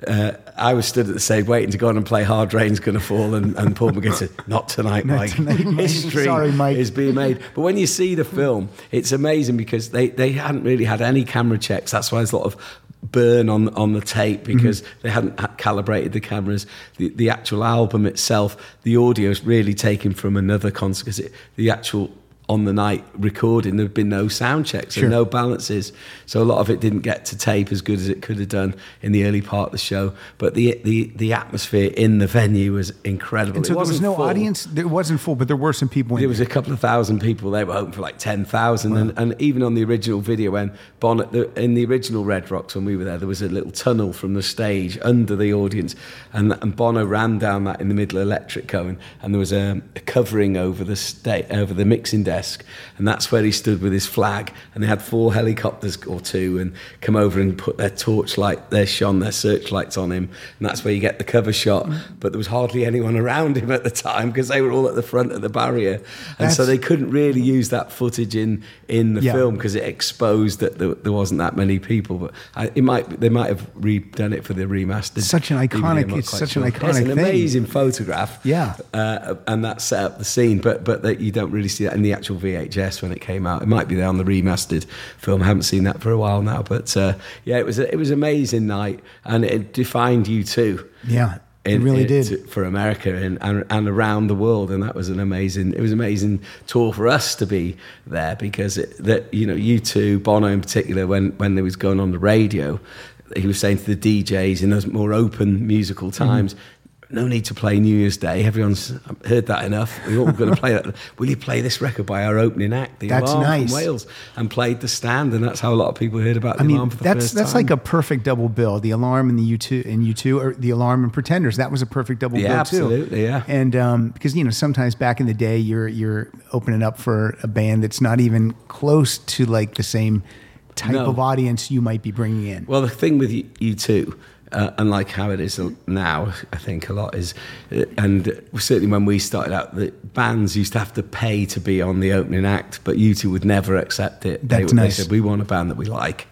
I was stood at the stage waiting to go on and play Hard Rain's Gonna Fall, and Paul McGuinness said, not tonight, Mike. History is being made. But when you see the film, it's amazing because they hadn't really had any camera checks. That's why there's a lot of burn on the tape because they hadn't calibrated the cameras. The actual album itself, the audio is really taken from another concert because the actual on the night recording, there had been no sound checks and no balances, so a lot of it didn't get to tape as good as it could have done in the early part of the show. But the atmosphere in the venue was incredible. And so there was no audience. It wasn't full, but there were some people. There was a couple of thousand people. They were hoping for like 10,000. Wow. And even on the original video, when in the original Red Rocks when we were there was a little tunnel from the stage under the audience, and Bono ran down that in the middle of Electric Co, and there was a covering over the mixing desk. And that's where he stood with his flag, and they had 4 helicopters or 2 and come over and put their searchlights on him, and that's where you get the cover shot. But there was hardly anyone around him at the time because they were all at the front of the barrier, and so they couldn't really use that footage in the film because it exposed that there wasn't that many people. But they might have redone it for the remastered. It's such an iconic thing. It's an amazing photograph. Yeah, and that set up the scene, but you don't really see that in the actual VHS when it came out. It might be there on the remastered film. I haven't seen that for a while now, but it was an amazing night, and it defined U2. Yeah, it really did for America and around the world, and that was an amazing tour for us to be there because U2, Bono in particular, when they was going on the radio, he was saying to the DJs in those more open musical times. No need to play New Year's Day. Everyone's heard that enough. We're all going to play that. Will you play this record by our opening act, The Alarm from Wales, and played The Stand, and that's how a lot of people heard about The Alarm for the first time. That's like a perfect double bill. The Alarm and the U2, or The Alarm and Pretenders. That was a perfect double bill too. Absolutely, yeah. And because sometimes back in the day, you're opening up for a band that's not even close to like the same type of audience you might be bringing in. Well, the thing with U2. Unlike how it is now, I think a lot is, and certainly when we started out, the bands used to have to pay to be on the opening act, but U2 would never accept it. That's nice. They said, we want a band that we like.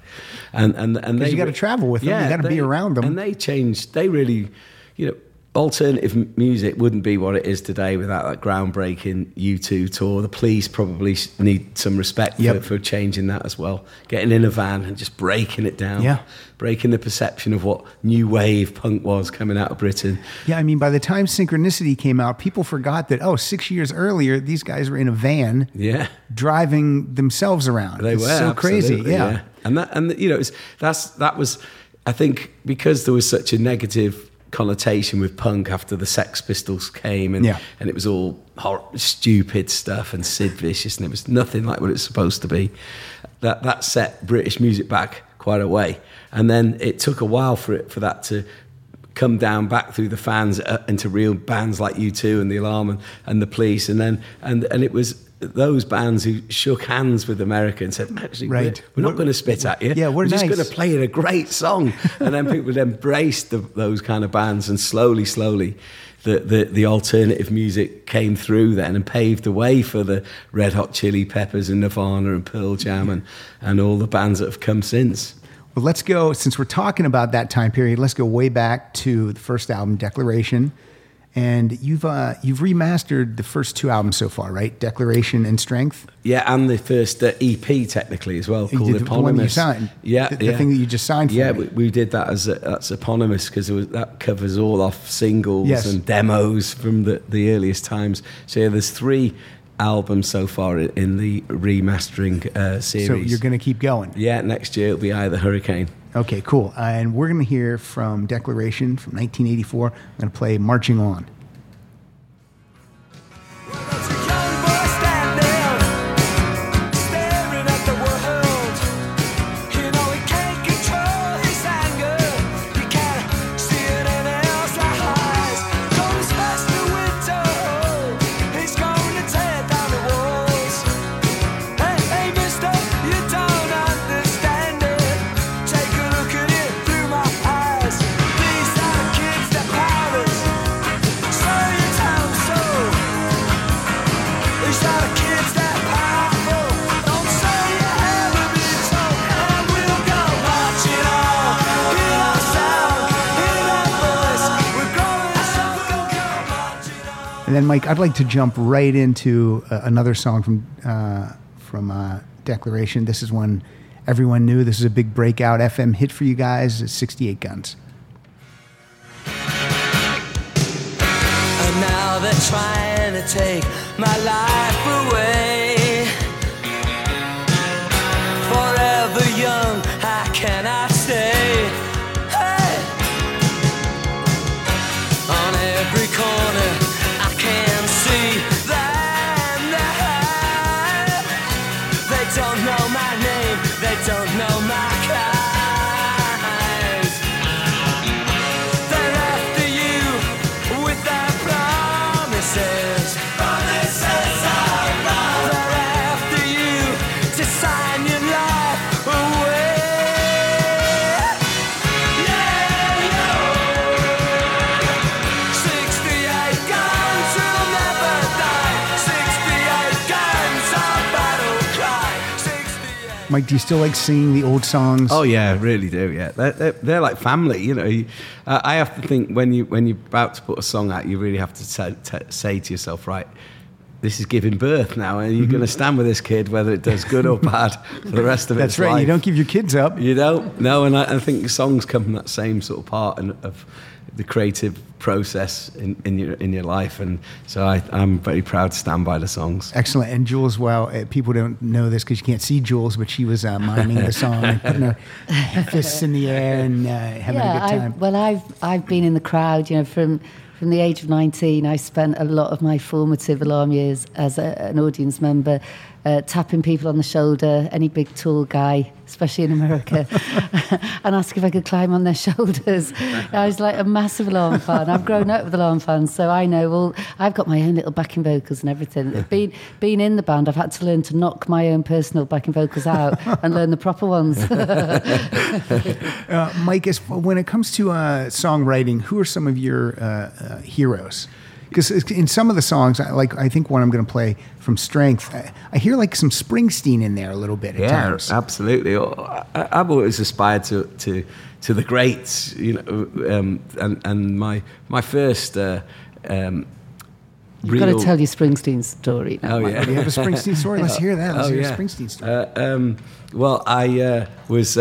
and you got to travel with them. You got to be around them. And they changed. They really, alternative music wouldn't be what it is today without that groundbreaking U2 tour. The Police probably need some respect for changing that as well. Getting in a van and just breaking it down, breaking the perception of what new wave punk was coming out of Britain. Yeah, I mean, by the time Synchronicity came out, people forgot that 6 years earlier these guys were in a van, driving themselves around. They were so crazy, yeah. And that was, I think, because there was such a negative connotation with punk after the Sex Pistols came, and it was all stupid stuff and Sid Vicious, and it was nothing like what it's supposed to be. That set British music back quite a way, and then it took a while for that to come down back through the fans into real bands like U2 and The Alarm and The Police, and then and it was those bands who shook hands with America and said, actually, we're not going to spit at you. Yeah, we're just going to play you a great song. And then people embraced those kind of bands, and slowly, the alternative music came through then and paved the way for the Red Hot Chili Peppers and Nirvana and Pearl Jam and all the bands that have come since. Well, let's go, since we're talking about that time period, let's go way back to the first album, Declaration. And you've remastered the first two albums so far, right? Declaration and Strength. Yeah, and the first EP technically as well, called Eponymous. The one that you signed. The thing that you just signed for me. Yeah, we did that that's Eponymous because that covers all off singles and demos from the earliest times. So there's 3 albums so far in the remastering series. So you're going to keep going? Yeah, next year it'll be Eye of the Hurricane. Okay, cool. And we're going to hear from Declaration from 1984. I'm going to play Marching On. And then, Mike, I'd like to jump right into another song from Declaration. This is one everyone knew. This is a big breakout FM hit for you guys. It's 68 Guns. And now they're trying to take my life away. Forever young, I cannot stay. Hey! On every corner I can see them there. They don't know my name, they don't know my kind. They're after you with their promises. Promises are wrong. They're after you to sign your life away. Yeah, yeah. 68 guns will never die. 68 guns, our battle cry. 68. Mike, do you still like singing the old songs? Oh yeah, I really do. Yeah, they're like family. You know, I have to think when you're about to put a song out, you really have to say to yourself, right, this is giving birth now, and you're going to stand with this kid whether it does good or bad for the rest of its life. That's right. You don't give your kids up. You don't. No, and I think songs come from that same sort of part of the creative process in your life, and so I'm very proud to stand by the songs. Excellent. And Jules, well, people don't know this because you can't see Jules, but she was miming the song and putting her fists in the air and having a good time. I've been in the crowd, from the age of 19. I spent a lot of my formative Alarm years as an audience member, tapping people on the shoulder, any big tall guy, especially in America, and ask if I could climb on their shoulders. I was like a massive Alarm fan. I've grown up with Alarm fans, so I know I've got my own little backing vocals and everything. Being in the band, I've had to learn to knock my own personal backing vocals out and learn the proper ones. Mike, when it comes to songwriting, who are some of your heroes? Because in some of the songs, I think one I'm going to play from Strength, I hear like some Springsteen in there a little bit at times. Yeah, absolutely. I've always aspired to the greats, and my first. You've got to tell your Springsteen story now. Oh, yeah. Do you have a Springsteen story? Let's hear that. Let's hear a Springsteen story. Well, I was...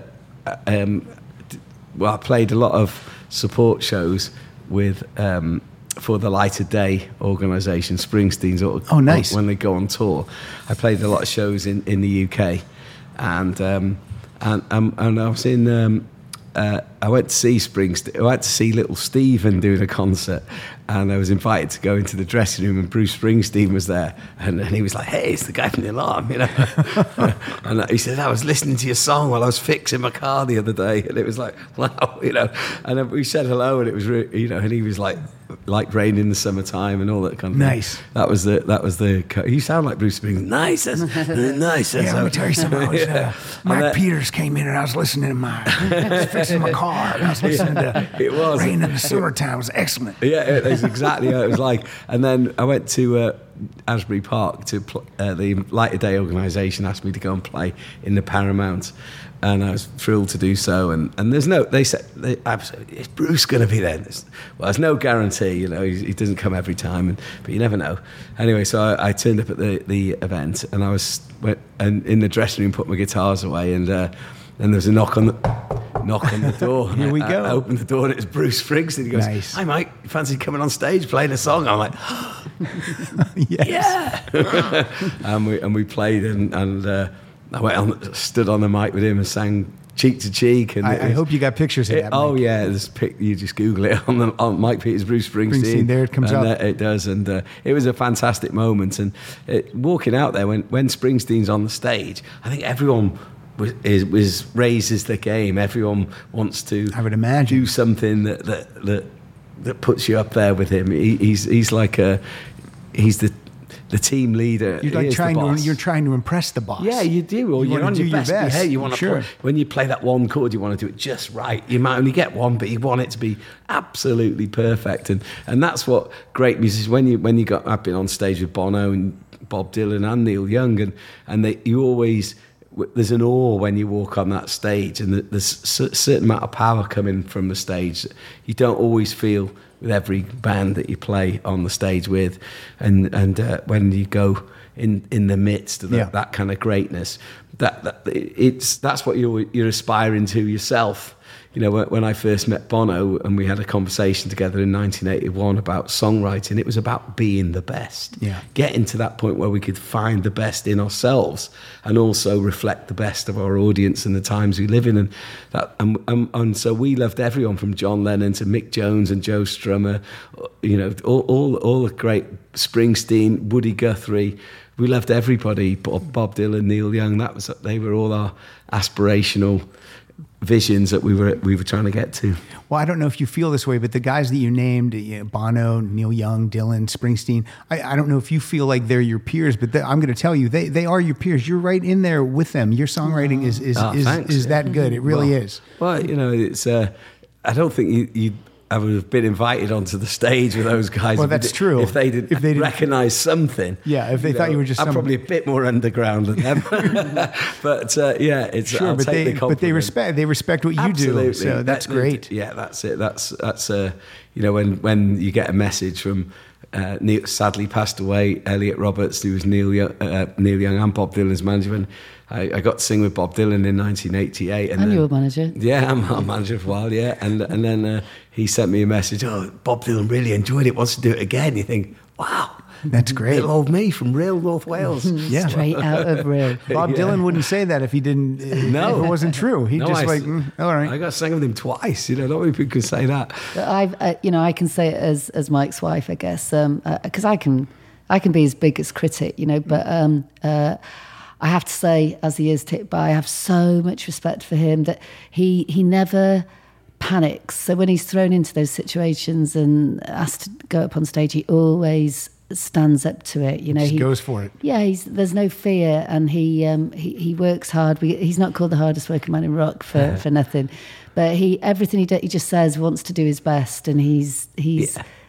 I played a lot of support shows with... for the Light of Day organisation, Springsteen's. Oh, nice. When they go on tour. I played a lot of shows in the UK. And I was in... I went to see Springsteen. I went to see Little Steven doing a concert, and I was invited to go into the dressing room, and Bruce Springsteen was there, and he was like, "Hey, it's the guy from The Alarm," and he said, "I was listening to your song while I was fixing my car the other day," and it was like, wow, and then we said hello, and it was really, and he was like Rain in the Summertime and all that kind of thing. Nice. That was the. You sound like Bruce Springsteen. Nice, nice. Yeah, let me tell you something. Mike Peters came in, and I was listening to fixing my car, and I was listening to Rain in the Summertime. It was excellent. Yeah, that's exactly what it was like. And then I went to Asbury Park to the Light of Day organisation asked me to go and play in the Paramount, and I was thrilled to do so. And there's no, they said, is Bruce going to be there? Well, there's no guarantee, he doesn't come every time, but you never know. Anyway, so I turned up at the event, and I went in the dressing room, put my guitars away, and there was a knock on the door. Here we go. I opened the door, and it was Bruce Springsteen. He goes, "Nice. Hi, Mike. You fancy coming on stage playing a song?" I'm like, yes. "Yeah." and we played, and I went on, stood on the mic with him and sang Cheek to Cheek. And I hope you got pictures of that. Oh yeah, you just Google it on Mike Peters, Bruce Springsteen. There it comes up. It does, and it was a fantastic moment. And walking out there when Springsteen's on the stage, I think everyone raises the game. Everyone wants to, I would imagine, do something that puts you up there with him. He's like he's the team leader. You're trying to impress the boss. Yeah, you do. Or you're on your best behavior. You want to sure. When you play that one chord, you want to do it just right. You might only get one, but you want it to be absolutely perfect. And that's what great music is. I've been on stage with Bono and Bob Dylan and Neil Young, and you always. There's an awe when you walk on that stage, and there's a certain amount of power coming from the stage that you don't always feel with every band that you play on the stage with, and when you go in the midst of that kind of greatness, that's what you're aspiring to yourself. When I first met Bono and we had a conversation together in 1981 about songwriting, it was about being the best. Yeah. Getting to that point where we could find the best in ourselves and also reflect the best of our audience and the times we live in. And so we loved everyone from John Lennon to Mick Jones and Joe Strummer, all the great Springsteen, Woody Guthrie. We loved everybody, Bob Dylan, Neil Young. They were all our aspirational visions that we were trying to get to. Well, I don't know if you feel this way, but the guys that you named, Bono, Neil Young, Dylan, Springsteen, I don't know if you feel like they're your peers, but I'm going to tell you, they are your peers. You're right in there with them. Your songwriting is that good. It really is. Well, it's. I don't think I would have been invited onto the stage with those guys. Well, that's true. If they didn't recognise something. Yeah, if they thought you were just. I'm probably a bit more underground than them. But it's sure. I'll take the compliment. But they respect what you Absolutely. do. So that's great. Yeah, that's it. That's when you get a message from. Sadly passed away, Elliot Roberts, who was Neil Young and Bob Dylan's manager. And I got to sing with Bob Dylan in 1988. And you were manager. Yeah, I'm a manager for a while, yeah. And then he sent me a message, Bob Dylan really enjoyed it, wants to do it again. You think, wow. That's great. Little old me from real North Wales. Yeah. Straight out of real. Bob Dylan wouldn't say that if he didn't. No, if it wasn't true. He'd all right. I got to sing with him twice. Not many people can say that. But I can say it as Mike's wife, I guess, because I can be his biggest critic, But I have to say, as the years tick by, I have so much respect for him that he never panics. So when he's thrown into those situations and asked to go up on stage, he always stands up to it. He goes for it. Yeah, there's no fear, and he works hard. He's not called the hardest working man in rock for nothing, but everything he just says wants to do his best, and he's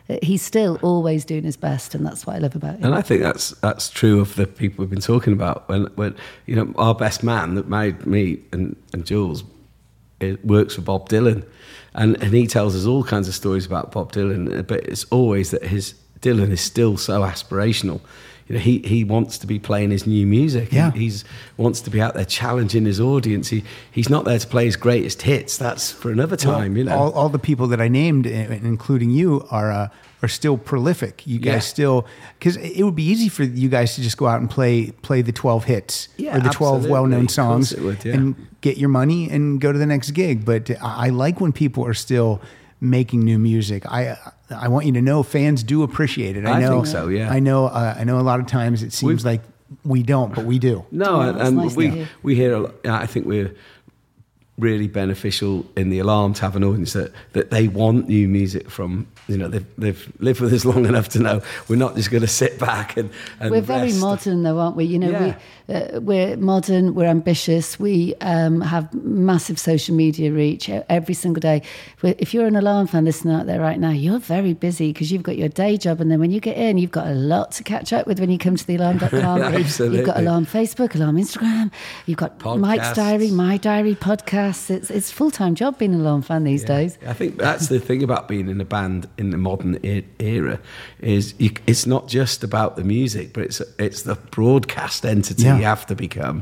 he's still always doing his best, and that's what I love about him. And I think that's true of the people we've been talking about. When our best man that married me and Jules, it works for Bob Dylan, and he tells us all kinds of stories about Bob Dylan, but it's always that Dylan is still so aspirational. He wants to be playing his new music. Yeah. He wants to be out there challenging his audience. He's not there to play his greatest hits. That's for another time. All the people that I named, including you, are still prolific. You guys still, because it would be easy for you guys to just go out and play the 12 hits or the 12 well-known songs and get your money and go to the next gig. But I like when people are still making new music. I want you to know fans do appreciate it. I think so, yeah. I know a lot of times it seems like we don't, but we do. No, and nice we hear a lot. I think we're really beneficial in the Alarm to have an audience that they want new music from. They've lived with us long enough to know we're not just going to sit back and we're very modern though, aren't we? We're modern, we're ambitious, we have massive social media reach every single day. If you're an Alarm fan listening out there right now, you're very busy because you've got your day job, and then when you get in, you've got a lot to catch up with when you come to thealarm.com. Absolutely. You've got Alarm Facebook, Alarm Instagram, you've got podcasts. Mike's Diary, My Diary, podcasts. It's a full-time job being an Alarm fan these days. I think that's the thing about being in a band in the modern era is it's not just about the music, but it's the broadcast entity you have to become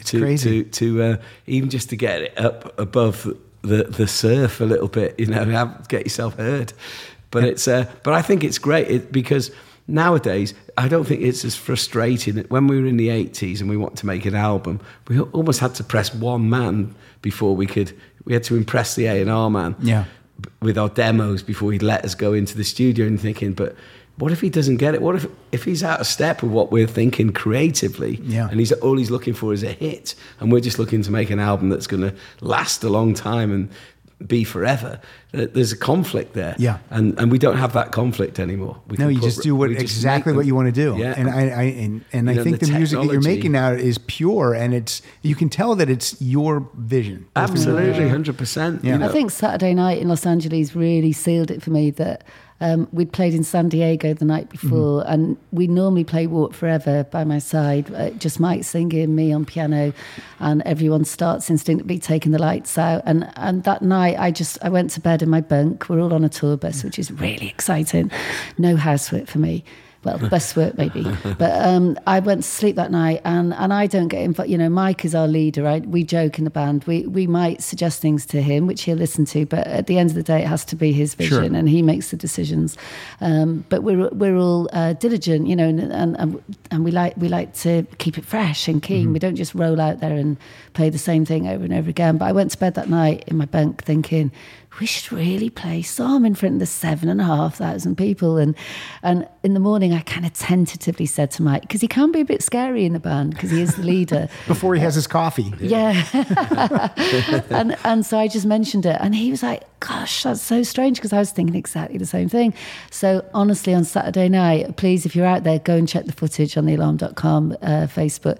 to even just to get it up above the surf a little bit, get yourself heard. But but I think it's great because nowadays I don't think it's as frustrating. When we were in the 80s and we wanted to make an album, we almost had to press one man before we had to impress the A&R man with our demos before he'd let us go into the studio, and thinking, but what if he doesn't get it? What if he's out of step with what we're thinking creatively, and all he's looking for is a hit, and we're just looking to make an album that's going to last a long time and be forever? There's a conflict there, and we don't have that conflict anymore. You just do exactly what you want to do, and I think the music that you're making now is pure, and you can tell that it's your vision. Absolutely, 100%. I think Saturday night in Los Angeles really sealed it for me that. We'd played in San Diego the night before, and we normally play Walk Forever by my side, just Mike singing, me on piano, and everyone starts instinctively taking the lights out. And that night, I went to bed in my bunk. We're all on a tour bus, which is really exciting. No housework for me. Well, bus work maybe. But I went to sleep that night, and I don't get involved. Mike is our leader, right? We joke in the band. We might suggest things to him, which he'll listen to, but at the end of the day, it has to be his vision, and he makes the decisions. But we're all diligent, and we like to keep it fresh and keen. Mm-hmm. We don't just roll out there and play the same thing over and over again. But I went to bed that night in my bunk thinking, we should really play some in front of the 7,500 people. And in the morning, I kind of tentatively said to Mike, because he can be a bit scary in the band because he is the leader. Before he has his coffee. Yeah. and so I just mentioned it. And he was like, gosh, that's so strange, because I was thinking exactly the same thing. So honestly, on Saturday night, please, if you're out there, go and check the footage on thealarm.com Facebook.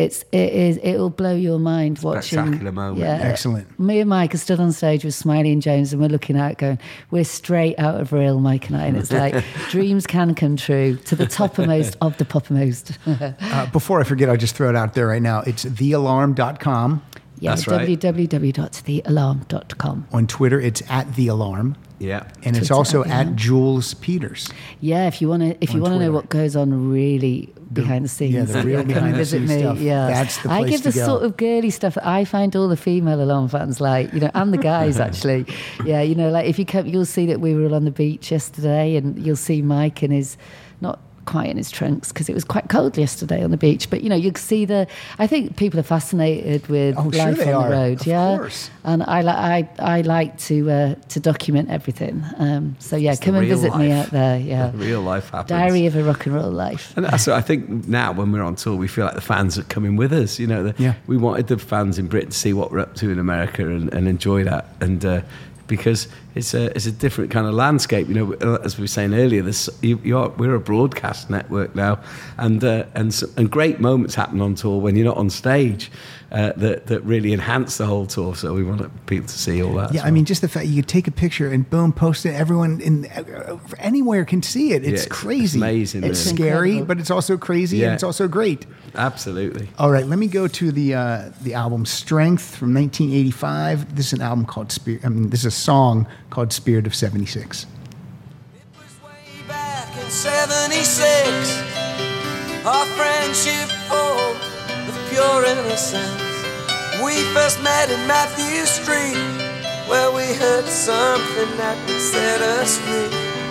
It will blow your mind watching. Spectacular moment. Yeah. Excellent. Me and Mike are stood on stage with Smiley and Jones, and we're looking out going, we're straight out of real, Mike and I. And it's like, dreams can come true to the toppermost of the poppermost. Before I forget, I'll just throw it out there right now. It's thealarm.com. Yeah, that's right. www.thealarm.com. On Twitter, it's @thealarm. Yeah, and it's also at Jules Peters. Yeah, if you want to know what goes on really behind the scenes, the real behind the scenes stuff. Yeah, that's the place I give the to go. sort of girly stuff that I find all the female Alarm fans like, and the guys actually. Yeah, like if you come, you'll see that we were all on the beach yesterday, and you'll see Mike in his not quite in his trunks because it was quite cold yesterday on the beach, but you can see I think people are fascinated with life on the road. Of course. And I like to document everything. So yeah, come and visit me out there. Yeah, real life happens. Diary of a Rock and Roll Life. And that's what I think now when we're on tour, we feel like the fans are coming with us. We wanted the fans in Britain to see what we're up to in America and enjoy that, and because it's a different kind of landscape. You know, as we were saying earlier, we're a broadcast network now, and great moments happen on tour when you're not on stage. That really enhance the whole tour, so we want people to see all that. Yeah, I mean, just the fact you could take a picture and boom, post it. Everyone anywhere can see it. It's crazy. It's amazing. It's really. scary, Incredible. But it's also crazy, and it's also great. Absolutely. All right, let me go to the album Strength from 1985. This is an album called Spirit. I mean, this is a song called Spirit of 76. It was way back in 76. Our friendship formed with pure innocence. We first met in Matthew Street, where we heard something that would set us free.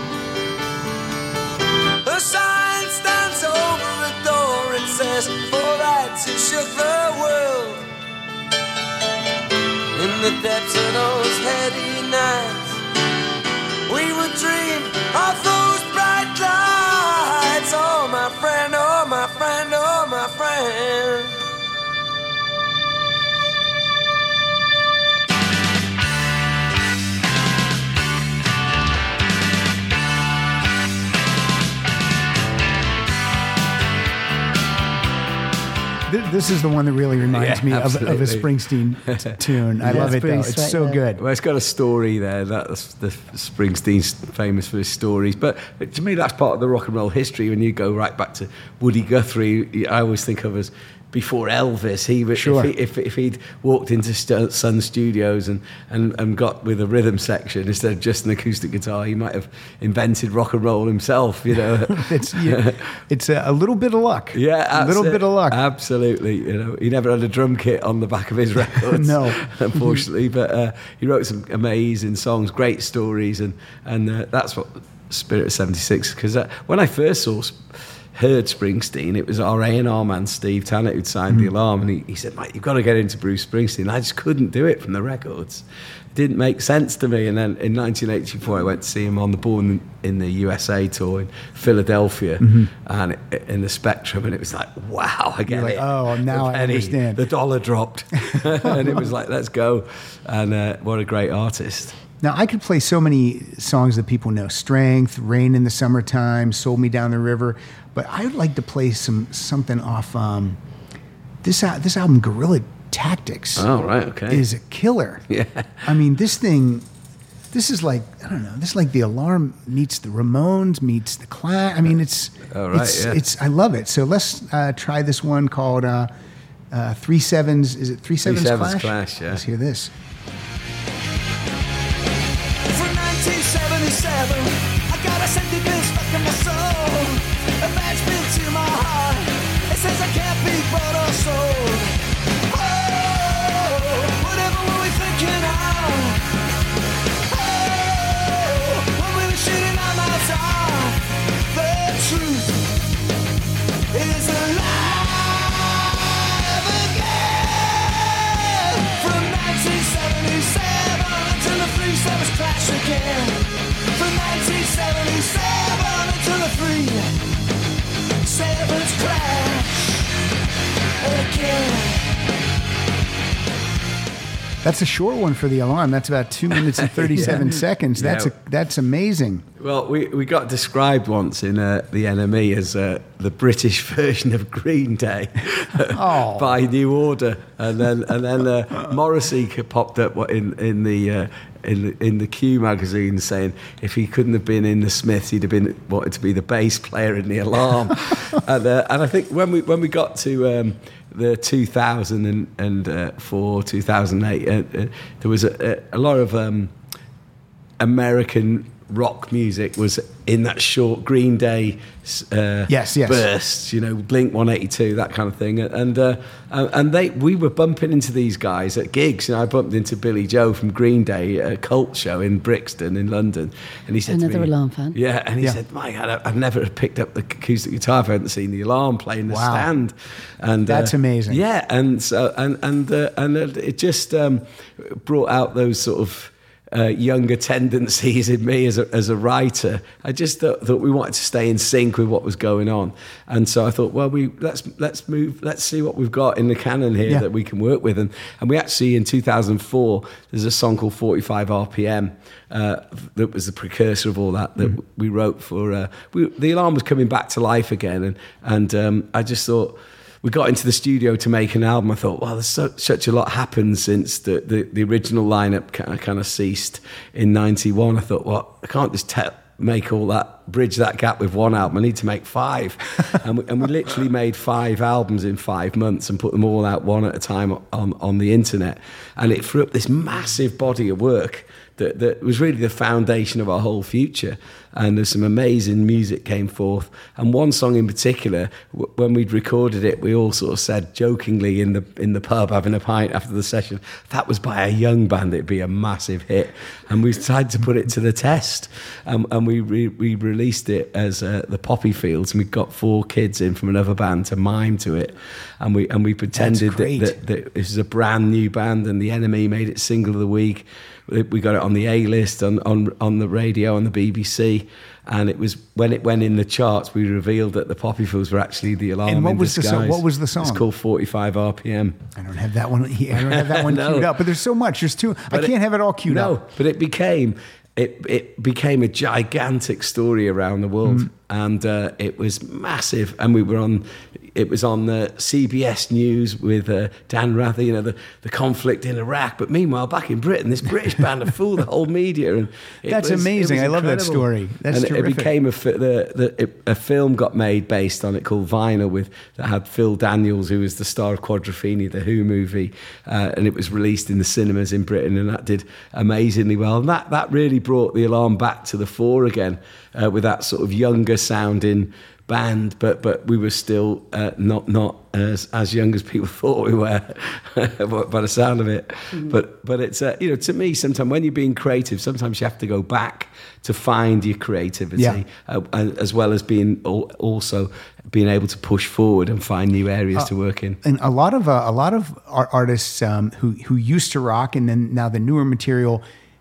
A sign stands over a door, it says, for rights it shook the world. In the depths of those heady nights, we would dream of those bright lights. Oh my friend, oh my friend, oh my friend. This is the one that really reminds me of a Springsteen tune. I love it, though. It's so good. Well, it's got a story there. That's the Springsteen's famous for his stories. But to me, that's part of the rock and roll history. When you go right back to Woody Guthrie, I always think of as before Elvis. If he'd walked into Sun Studios and got with a rhythm section instead of just an acoustic guitar, he might have invented rock and roll himself. You know, it's a little bit of luck. Yeah, a little bit of luck. Absolutely. You know, he never had a drum kit on the back of his records. No, unfortunately. But he wrote some amazing songs, great stories, and that's what Spirit of 76. Because when I first heard Springsteen, it was our A&R man Steve Tannett who'd signed The Alarm, and he said, "Mate, you've got to get into Bruce Springsteen." I just couldn't do it from the records. It didn't make sense to me. And then in 1984 I went to see him on the Born in the USA tour in Philadelphia, and in the Spectrum, and it was like, wow, I get it. Oh, now I understand. The dollar dropped. And it was like, let's go. And what a great artist. Now, I could play so many songs that people know. Strength, Rain in the Summertime, Sold Me Down the River. But I would like to play something off this album, Guerrilla Tactics. Oh, right, okay. Is a killer. Yeah. I mean, this is like, I don't know, this is like The Alarm meets the Ramones, meets the Clash. I mean, it's I love it. So let's try this one called 3/7's, is it 3/7's Clash? Yeah. Let's hear this. From 1977, I got a sentiment stuck in my soul. A match built to my heart. It says I can't be bought or sold. Oh, whatever were we thinking of? Oh, when we were shooting our mouths off. The truth is alive again. From 1977 until the 3/7's clash again. From 1977 until the 3/7's clash again. That's a short one for The Alarm. That's about 2 minutes and 37 seconds. That's amazing. Well, we got described once in the NME as the British version of Green Day by New Order, and then Morrissey popped up in the Q magazine saying if he couldn't have been in the Smiths, he'd have wanted to be the bass player in The Alarm. and I think when we got to the 2004, 2008, there was a lot of American rock music was in that short Green Day bursts, you know, Blink 182, that kind of thing, and we were bumping into these guys at gigs. You know, I bumped into Billy Joe from Green Day at a Cult show in Brixton in London, and he said another to me, Alarm fan. Yeah, and he said, "Mike, I've never picked up the acoustic guitar if I hadn't seen The Alarm play in the stand." And that's amazing. Yeah, and so and it just brought out those sort of younger tendencies in me as a writer. I just thought we wanted to stay in sync with what was going on, and so I thought, well, let's see what we've got in the canon here that we can work with, and we actually in 2004 there's a song called 45 RPM that was the precursor of all that we wrote for. The Alarm was coming back to life again, and I just thought. We got into the studio to make an album. I thought, wow, there's such a lot happened since the original lineup kind of ceased in '91. I thought, well, I can't just make all that, bridge that gap with one album. I need to make 5. and we literally made 5 albums in 5 months and put them all out one at a time on the internet. And it threw up this massive body of work that was really the foundation of our whole future. And there's some amazing music came forth. And one song in particular, when we'd recorded it, we all sort of said jokingly in the pub having a pint after the session, that was by a young band, it'd be a massive hit. And we decided to put it to the test. And we released it as the Poppy Fields, and we got 4 kids in from another band to mime to it. And we pretended that this is a brand new band, and The Enemy made it single of the week. We got it on the A-list, on the radio, on the BBC, and it was when it went in the charts, we revealed that the Poppy Fields were actually The Alarm. And what was the song? What was the song? It's called 45 RPM. I don't have that one. I don't have that one queued up. But there's so much. There's too. I can't have it all queued up. No, but it became a gigantic story around the world, and it was massive. And we were on. It was on the CBS News with Dan Rather, the conflict in Iraq. But meanwhile, back in Britain, this British band had fooled the whole media. And that's amazing. I love that story. That's terrific. It became a film got made based on it called Vinyl that had Phil Daniels, who was the star of Quadrophenia, the Who movie, and it was released in the cinemas in Britain, and that did amazingly well. And that really brought The Alarm back to the fore again with that sort of younger sounding band, but we were still not as young as people thought we were by the sound of it. But it's to me, sometimes when you're being creative, sometimes you have to go back to find your creativity, as well as being also being able to push forward and find new areas to work in. And a lot of artists who used to rock, and then now the newer material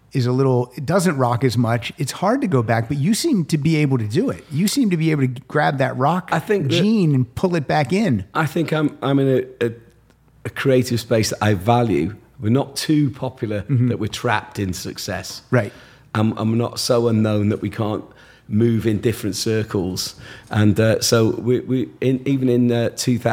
it doesn't rock as much. It's hard to go back, but you seem to be able to do it. You seem to be able to grab that rock gene and pull it back in. I think I'm in a creative space that I value. We're not too popular that we're trapped in success. Right. I'm not so unknown that we can't move in different circles. And so even in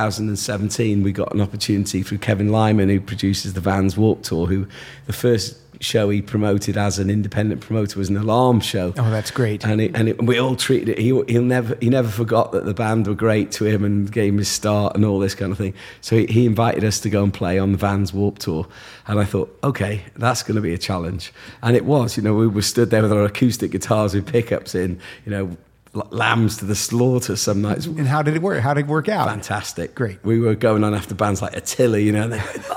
2017, we got an opportunity through Kevin Lyman, who produces the Vans Warped Tour, who the first show he promoted as an independent promoter was an Alarm show. Oh, that's great. And we all treated it. He never forgot that the band were great to him and gave him his start and all this kind of thing. So he invited us to go and play on the Vans Warped Tour. And I thought, okay, that's going to be a challenge. And it was. We were stood there with our acoustic guitars with pickups in, lambs to the slaughter some nights. And how did it work? How did it work out? Fantastic. Great. We were going on after bands like Attila, and they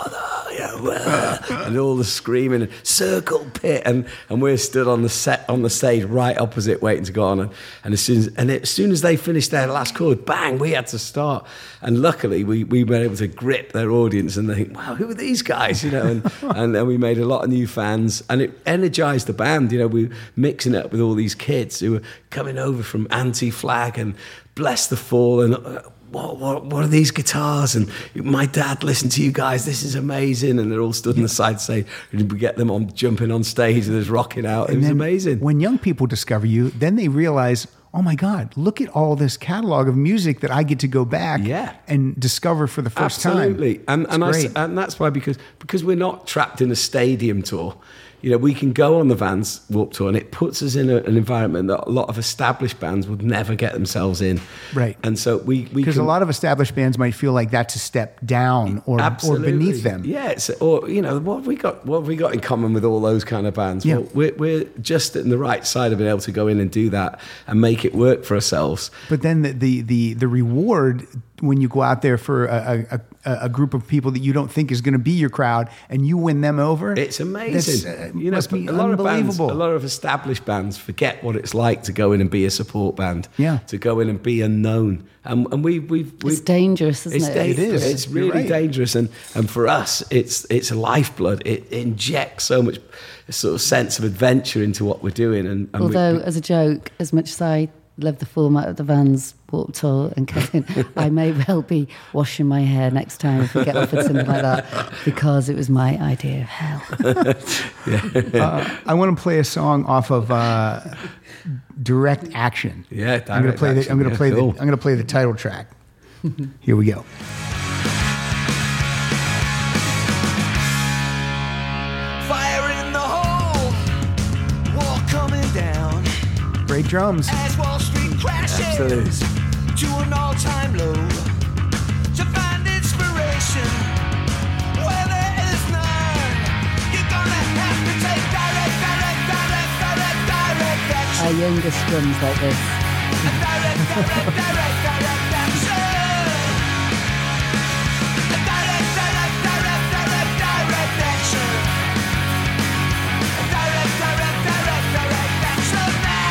went, and all the screaming and Circle Pit, and we're stood on the stage right opposite, waiting to go on. And as soon as they finished their last chord, bang, we had to start. And luckily, we were able to grip their audience, and they think, wow, who are these guys? And then we made a lot of new fans, and it energized the band. We were mixing it up with all these kids who were coming over from Anti-Flag and Bless the Fall, and what are these guitars? And my dad listened to you guys. This is amazing. And they're all stood on the side saying, we get them jumping on stage and there's rocking out. It was amazing. When young people discover you, then they realize, oh my God, look at all this catalog of music that I get to go back and discover for the first time. Absolutely. And that's why, because we're not trapped in a stadium tour. We can go on the Vans Warped Tour, and it puts us in an environment that a lot of established bands would never get themselves in. Right. And so because a lot of established bands might feel like that's a step down or beneath them. Yeah. What have we got in common with all those kind of bands? Yeah. Well, we're just in the right side of being able to go in and do that and make it work for ourselves. But then the reward when you go out there for a group of people that you don't think is going to be your crowd, and you win them over. It's amazing. Must be a lot unbelievable. a lot of established bands forget what it's like to go in and be a support band. Yeah. To go in and be unknown. And we've it's dangerous, isn't it? It is. It's really dangerous, and for us, it's a lifeblood. It injects so much sort of sense of adventure into what we're doing. And although, as a joke, as much as I love the format of the Vans Warped Tour and Kevin, I may well be washing my hair next time if we get offered something like that, because it was my idea of hell. I want to play a song off of Direct Action. Yeah, I'm going to play the title track. Here we go. Fire in the hole, war coming down. Great drums. As Wall Street crashes Absolutely. to an all-time low, to find inspiration where there is none, you're gonna have to take direct action. Our youngest drums like this. Direct action. Direct action. Direct action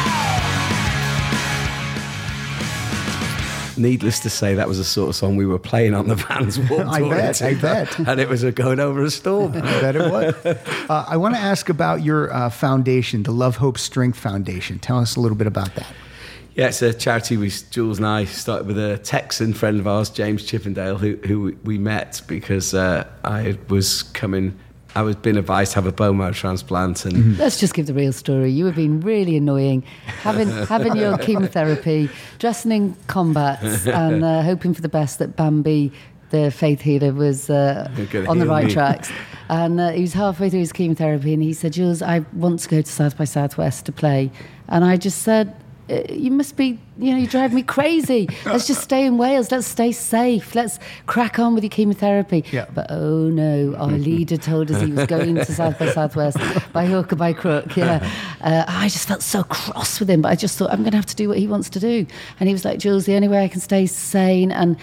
now. Needless to say, that was the sort of song we were playing on the Vans Warped I Tour. bet. And it was going over a storm. I bet it was. I want to ask about your foundation, the Love, Hope, Strength Foundation. Tell us a little bit about that. Yeah, it's a charity. Jules and I started with a Texan friend of ours, James Chippendale, who we met because I was being advised to have a bone marrow transplant, and Let's just give the real story. You were being really annoying, having your chemotherapy, dressing in combats, and hoping for the best that Bambi, the faith healer, was on the right tracks. And he was halfway through his chemotherapy, and he said, "Jules, I want to go to South by Southwest to play." And I just said, "You must be, you drive me crazy. Let's just stay in Wales. Let's stay safe. Let's crack on with your chemotherapy." Yeah. But oh no, our leader told us he was going to South by Southwest by hook or by crook. Yeah. I just felt so cross with him, but I just thought, I'm going to have to do what he wants to do. And he was like, "Jules, the only way I can stay sane and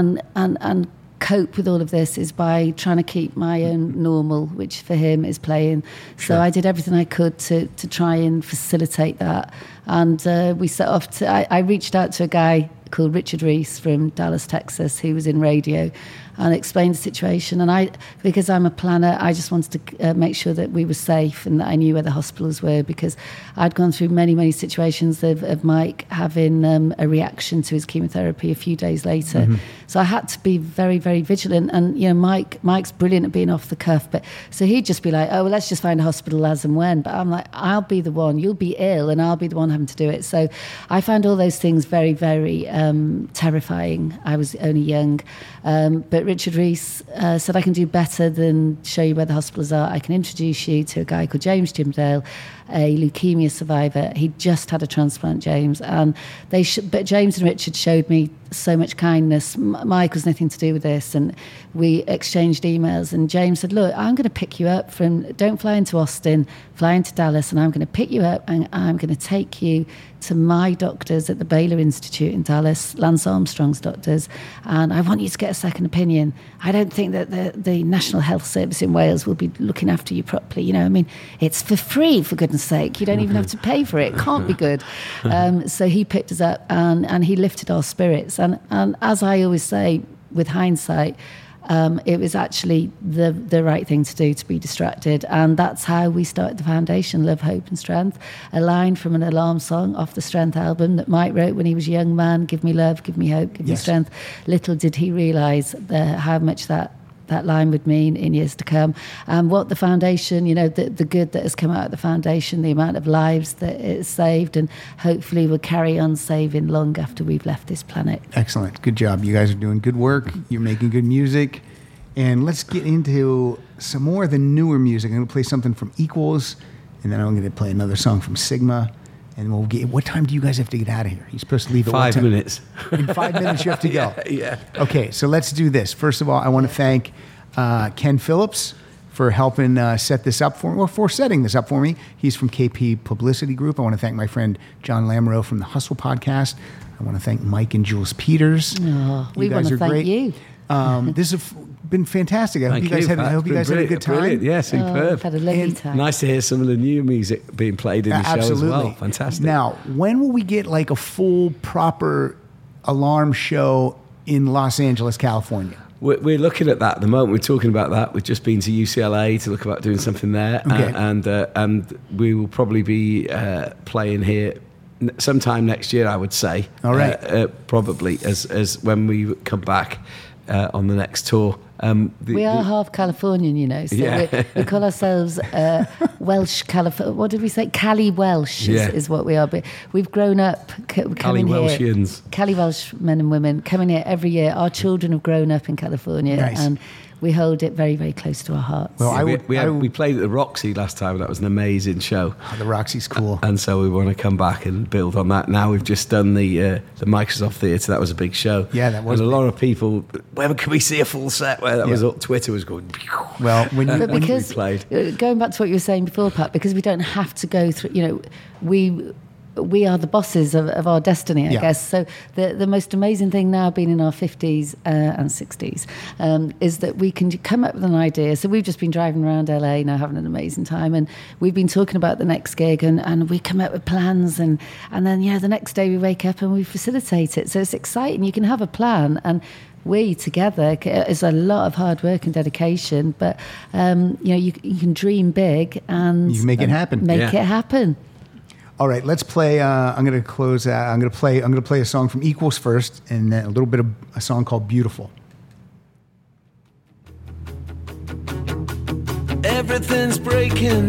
cope with all of this is by trying to keep my own normal," which for him is playing. Sure. So I did everything I could to try and facilitate that. And we set off to, I reached out to a guy called Richard Reese from Dallas, Texas, who was in radio, and explained the situation. And because I'm a planner, I just wanted to make sure that we were safe and that I knew where the hospitals were, because I'd gone through many, many situations of Mike having a reaction to his chemotherapy a few days later. Mm-hmm. So I had to be very, very vigilant. And, Mike's brilliant at being off the cuff. But so he'd just be like, "Oh, well, let's just find a hospital as and when." But I'm like, I'll be the one. You'll be ill and I'll be the one having to do it. So I found all those things very, very terrifying. I was only young. But Richard Reese said, "I can do better than show you where the hospitals are. I can introduce you to a guy called James Chippendale, a leukemia survivor." He'd just had a transplant, James, and but James and Richard showed me so much kindness. Mike was nothing to do with this, and we exchanged emails. And James said, "Look, I'm going to pick you up don't fly into Austin, fly into Dallas, and I'm going to pick you up and I'm going to take you to my doctors at the Baylor Institute in Dallas, Lance Armstrong's doctors, and I want you to get a second opinion. I don't think that the National Health Service in Wales will be looking after you properly. It's for free, for goodness sake. You don't even have to pay for it. It can't be good." So he picked us up and he lifted our spirits. And as I always say, with hindsight, it was actually the right thing to do, to be distracted. And that's how we started the foundation, Love, Hope and Strength, a line from an Alarm song off the Strength album that Mike wrote when he was a young man. "Give me love, give me hope, give me strength." Little did he realise how much that line would mean in years to come. And what the foundation, the good that has come out of the foundation, the amount of lives that it's saved, and hopefully will carry on saving long after we've left this planet. Excellent. Good job. You guys are doing good work. You're making good music. And let's get into some more of the newer music. I'm going to play something from Equals, and then I'm going to play another song from Sigma. And we'll get. What time do you guys have to get out of here? You're supposed to leave at 5 minutes. In 5 minutes, you have to go. Yeah. Okay, so let's do this. First of all, I want to thank Ken Phillips for helping set this up for me, or for setting this up for me. He's from KP Publicity Group. I want to thank my friend John Lamoureux from the Hustle Podcast. I want to thank Mike and Jules Peters. Oh, we want guys to are thank great. you. This has been fantastic. I hope you guys had a good time. Brilliant. Yeah, Oh, superb. I've had a lovely And time. Nice to hear some of the new music being played in the show as well. Fantastic. Now, when will we get like a full, proper Alarm show in Los Angeles, California? We're looking at that at the moment. We're talking about that. We've just been to UCLA to look about doing something there, Okay. and we will probably be playing here sometime next year, I would say. All right. Probably as when we come back on the next tour. We are half Californian, you know, so Yeah. we call ourselves Welsh California. What did we say? Cali Welsh is what we are. But we've grown up coming here. Welshians. Cali Welsh men and women coming here every year. Our children have grown up in California, Nice. and we hold it very, very close to our hearts. Well, We played at the Roxy last time. That was an amazing show. the Roxy's cool. And so we want to come back and build on that. Now we've just done the Microsoft Theatre. That was a big show. Yeah, that was And a big. lot of people, when can we see a full set? Where that was up, Twitter was going. Well, when you, But when because we played. going back to what you were saying before, Pat, because we don't have to go through, you know, we are the bosses of our destiny, I Yeah. guess. So the most amazing thing now, being in our 50s and 60s, is that we can come up with an idea. So we've just been driving around LA now, having an amazing time, and we've been talking about the next gig, and we come up with plans, and then the next day we wake up and we facilitate it. So it's exciting. You can have a plan, and we together is a lot of hard work and dedication, but you can dream big and You can make it happen. Make Yeah. it happen. all right, let's play. I'm going to close. I'm going to play a song from Equals first, and then a little bit of a song called "Beautiful." Everything's breaking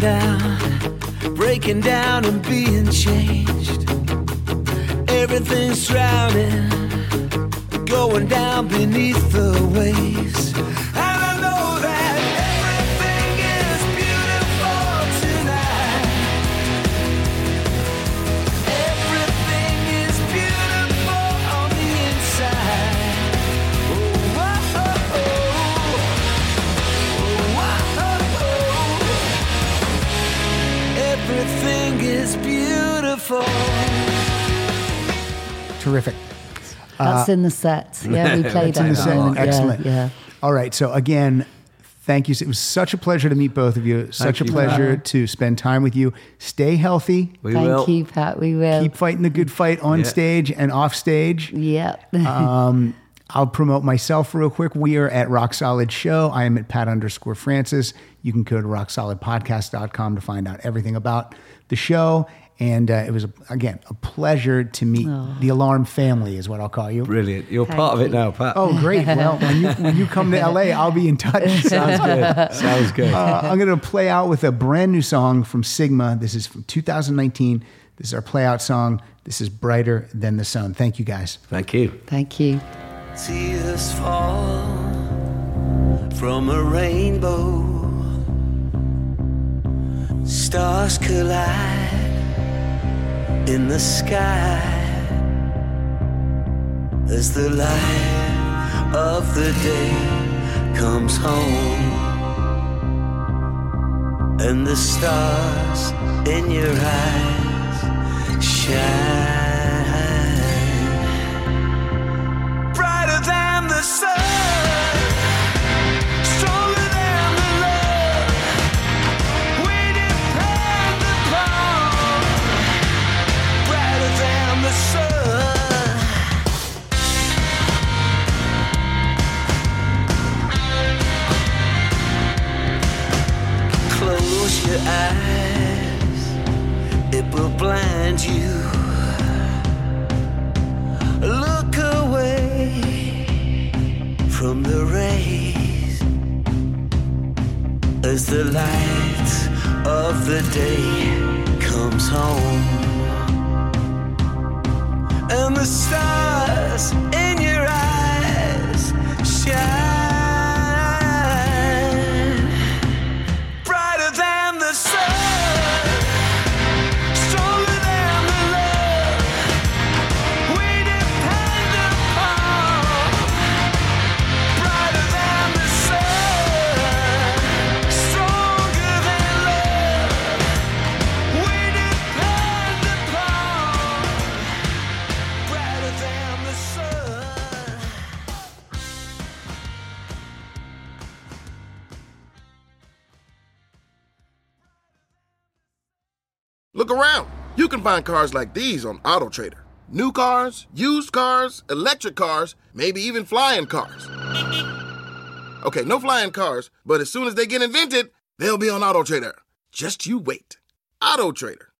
down and being changed. Everything's drowning, going down beneath the waves. And I know that everything is beautiful tonight. Everything is beautiful on the inside. Oh, oh, oh, oh. Everything is beautiful. Terrific. That's in the set. Yeah, we played in the that. set. Yeah, Excellent. Yeah. All right. So again, thank you. It was such a pleasure to meet both of you. Such a you. pleasure to spend time with you. Stay healthy. We will. Thank you, Pat. We will. Keep fighting the good fight on Yeah. stage and off stage. Yeah. I'll promote myself real quick. We are at Rock Solid Show. I am at Pat_Francis. You can go to rocksolidpodcast.com to find out everything about the show. And it was, again, a pleasure to meet the Alarm family is what I'll call you. Brilliant. You're Thank part of it you. now, Pat. Oh, great. Well, when you come to LA, I'll be in touch. Sounds good. Sounds good. I'm going to play out with a brand new song from Sigma. This is from 2019. This is our play out song. This is Brighter Than the Sun. Thank you, guys. Thank you. Thank you. Tears fall from a rainbow. Stars collide in the sky as the light of the day comes home, and the stars in your eyes shine brighter than the sun, stronger than the love we depend upon, brighter than the sun. Close your eyes, it will blind you. Look away from the rays as the light of the day comes home, and the stars in your eyes shine brighter than the sun, stronger than the love we depend upon, brighter than the sun, stronger than love we depend upon, brighter than look around. You can find cars like these on AutoTrader. New cars, used cars, electric cars, maybe even flying cars. Okay, no flying cars, but as soon as they get invented, they'll be on AutoTrader. Just you wait. AutoTrader.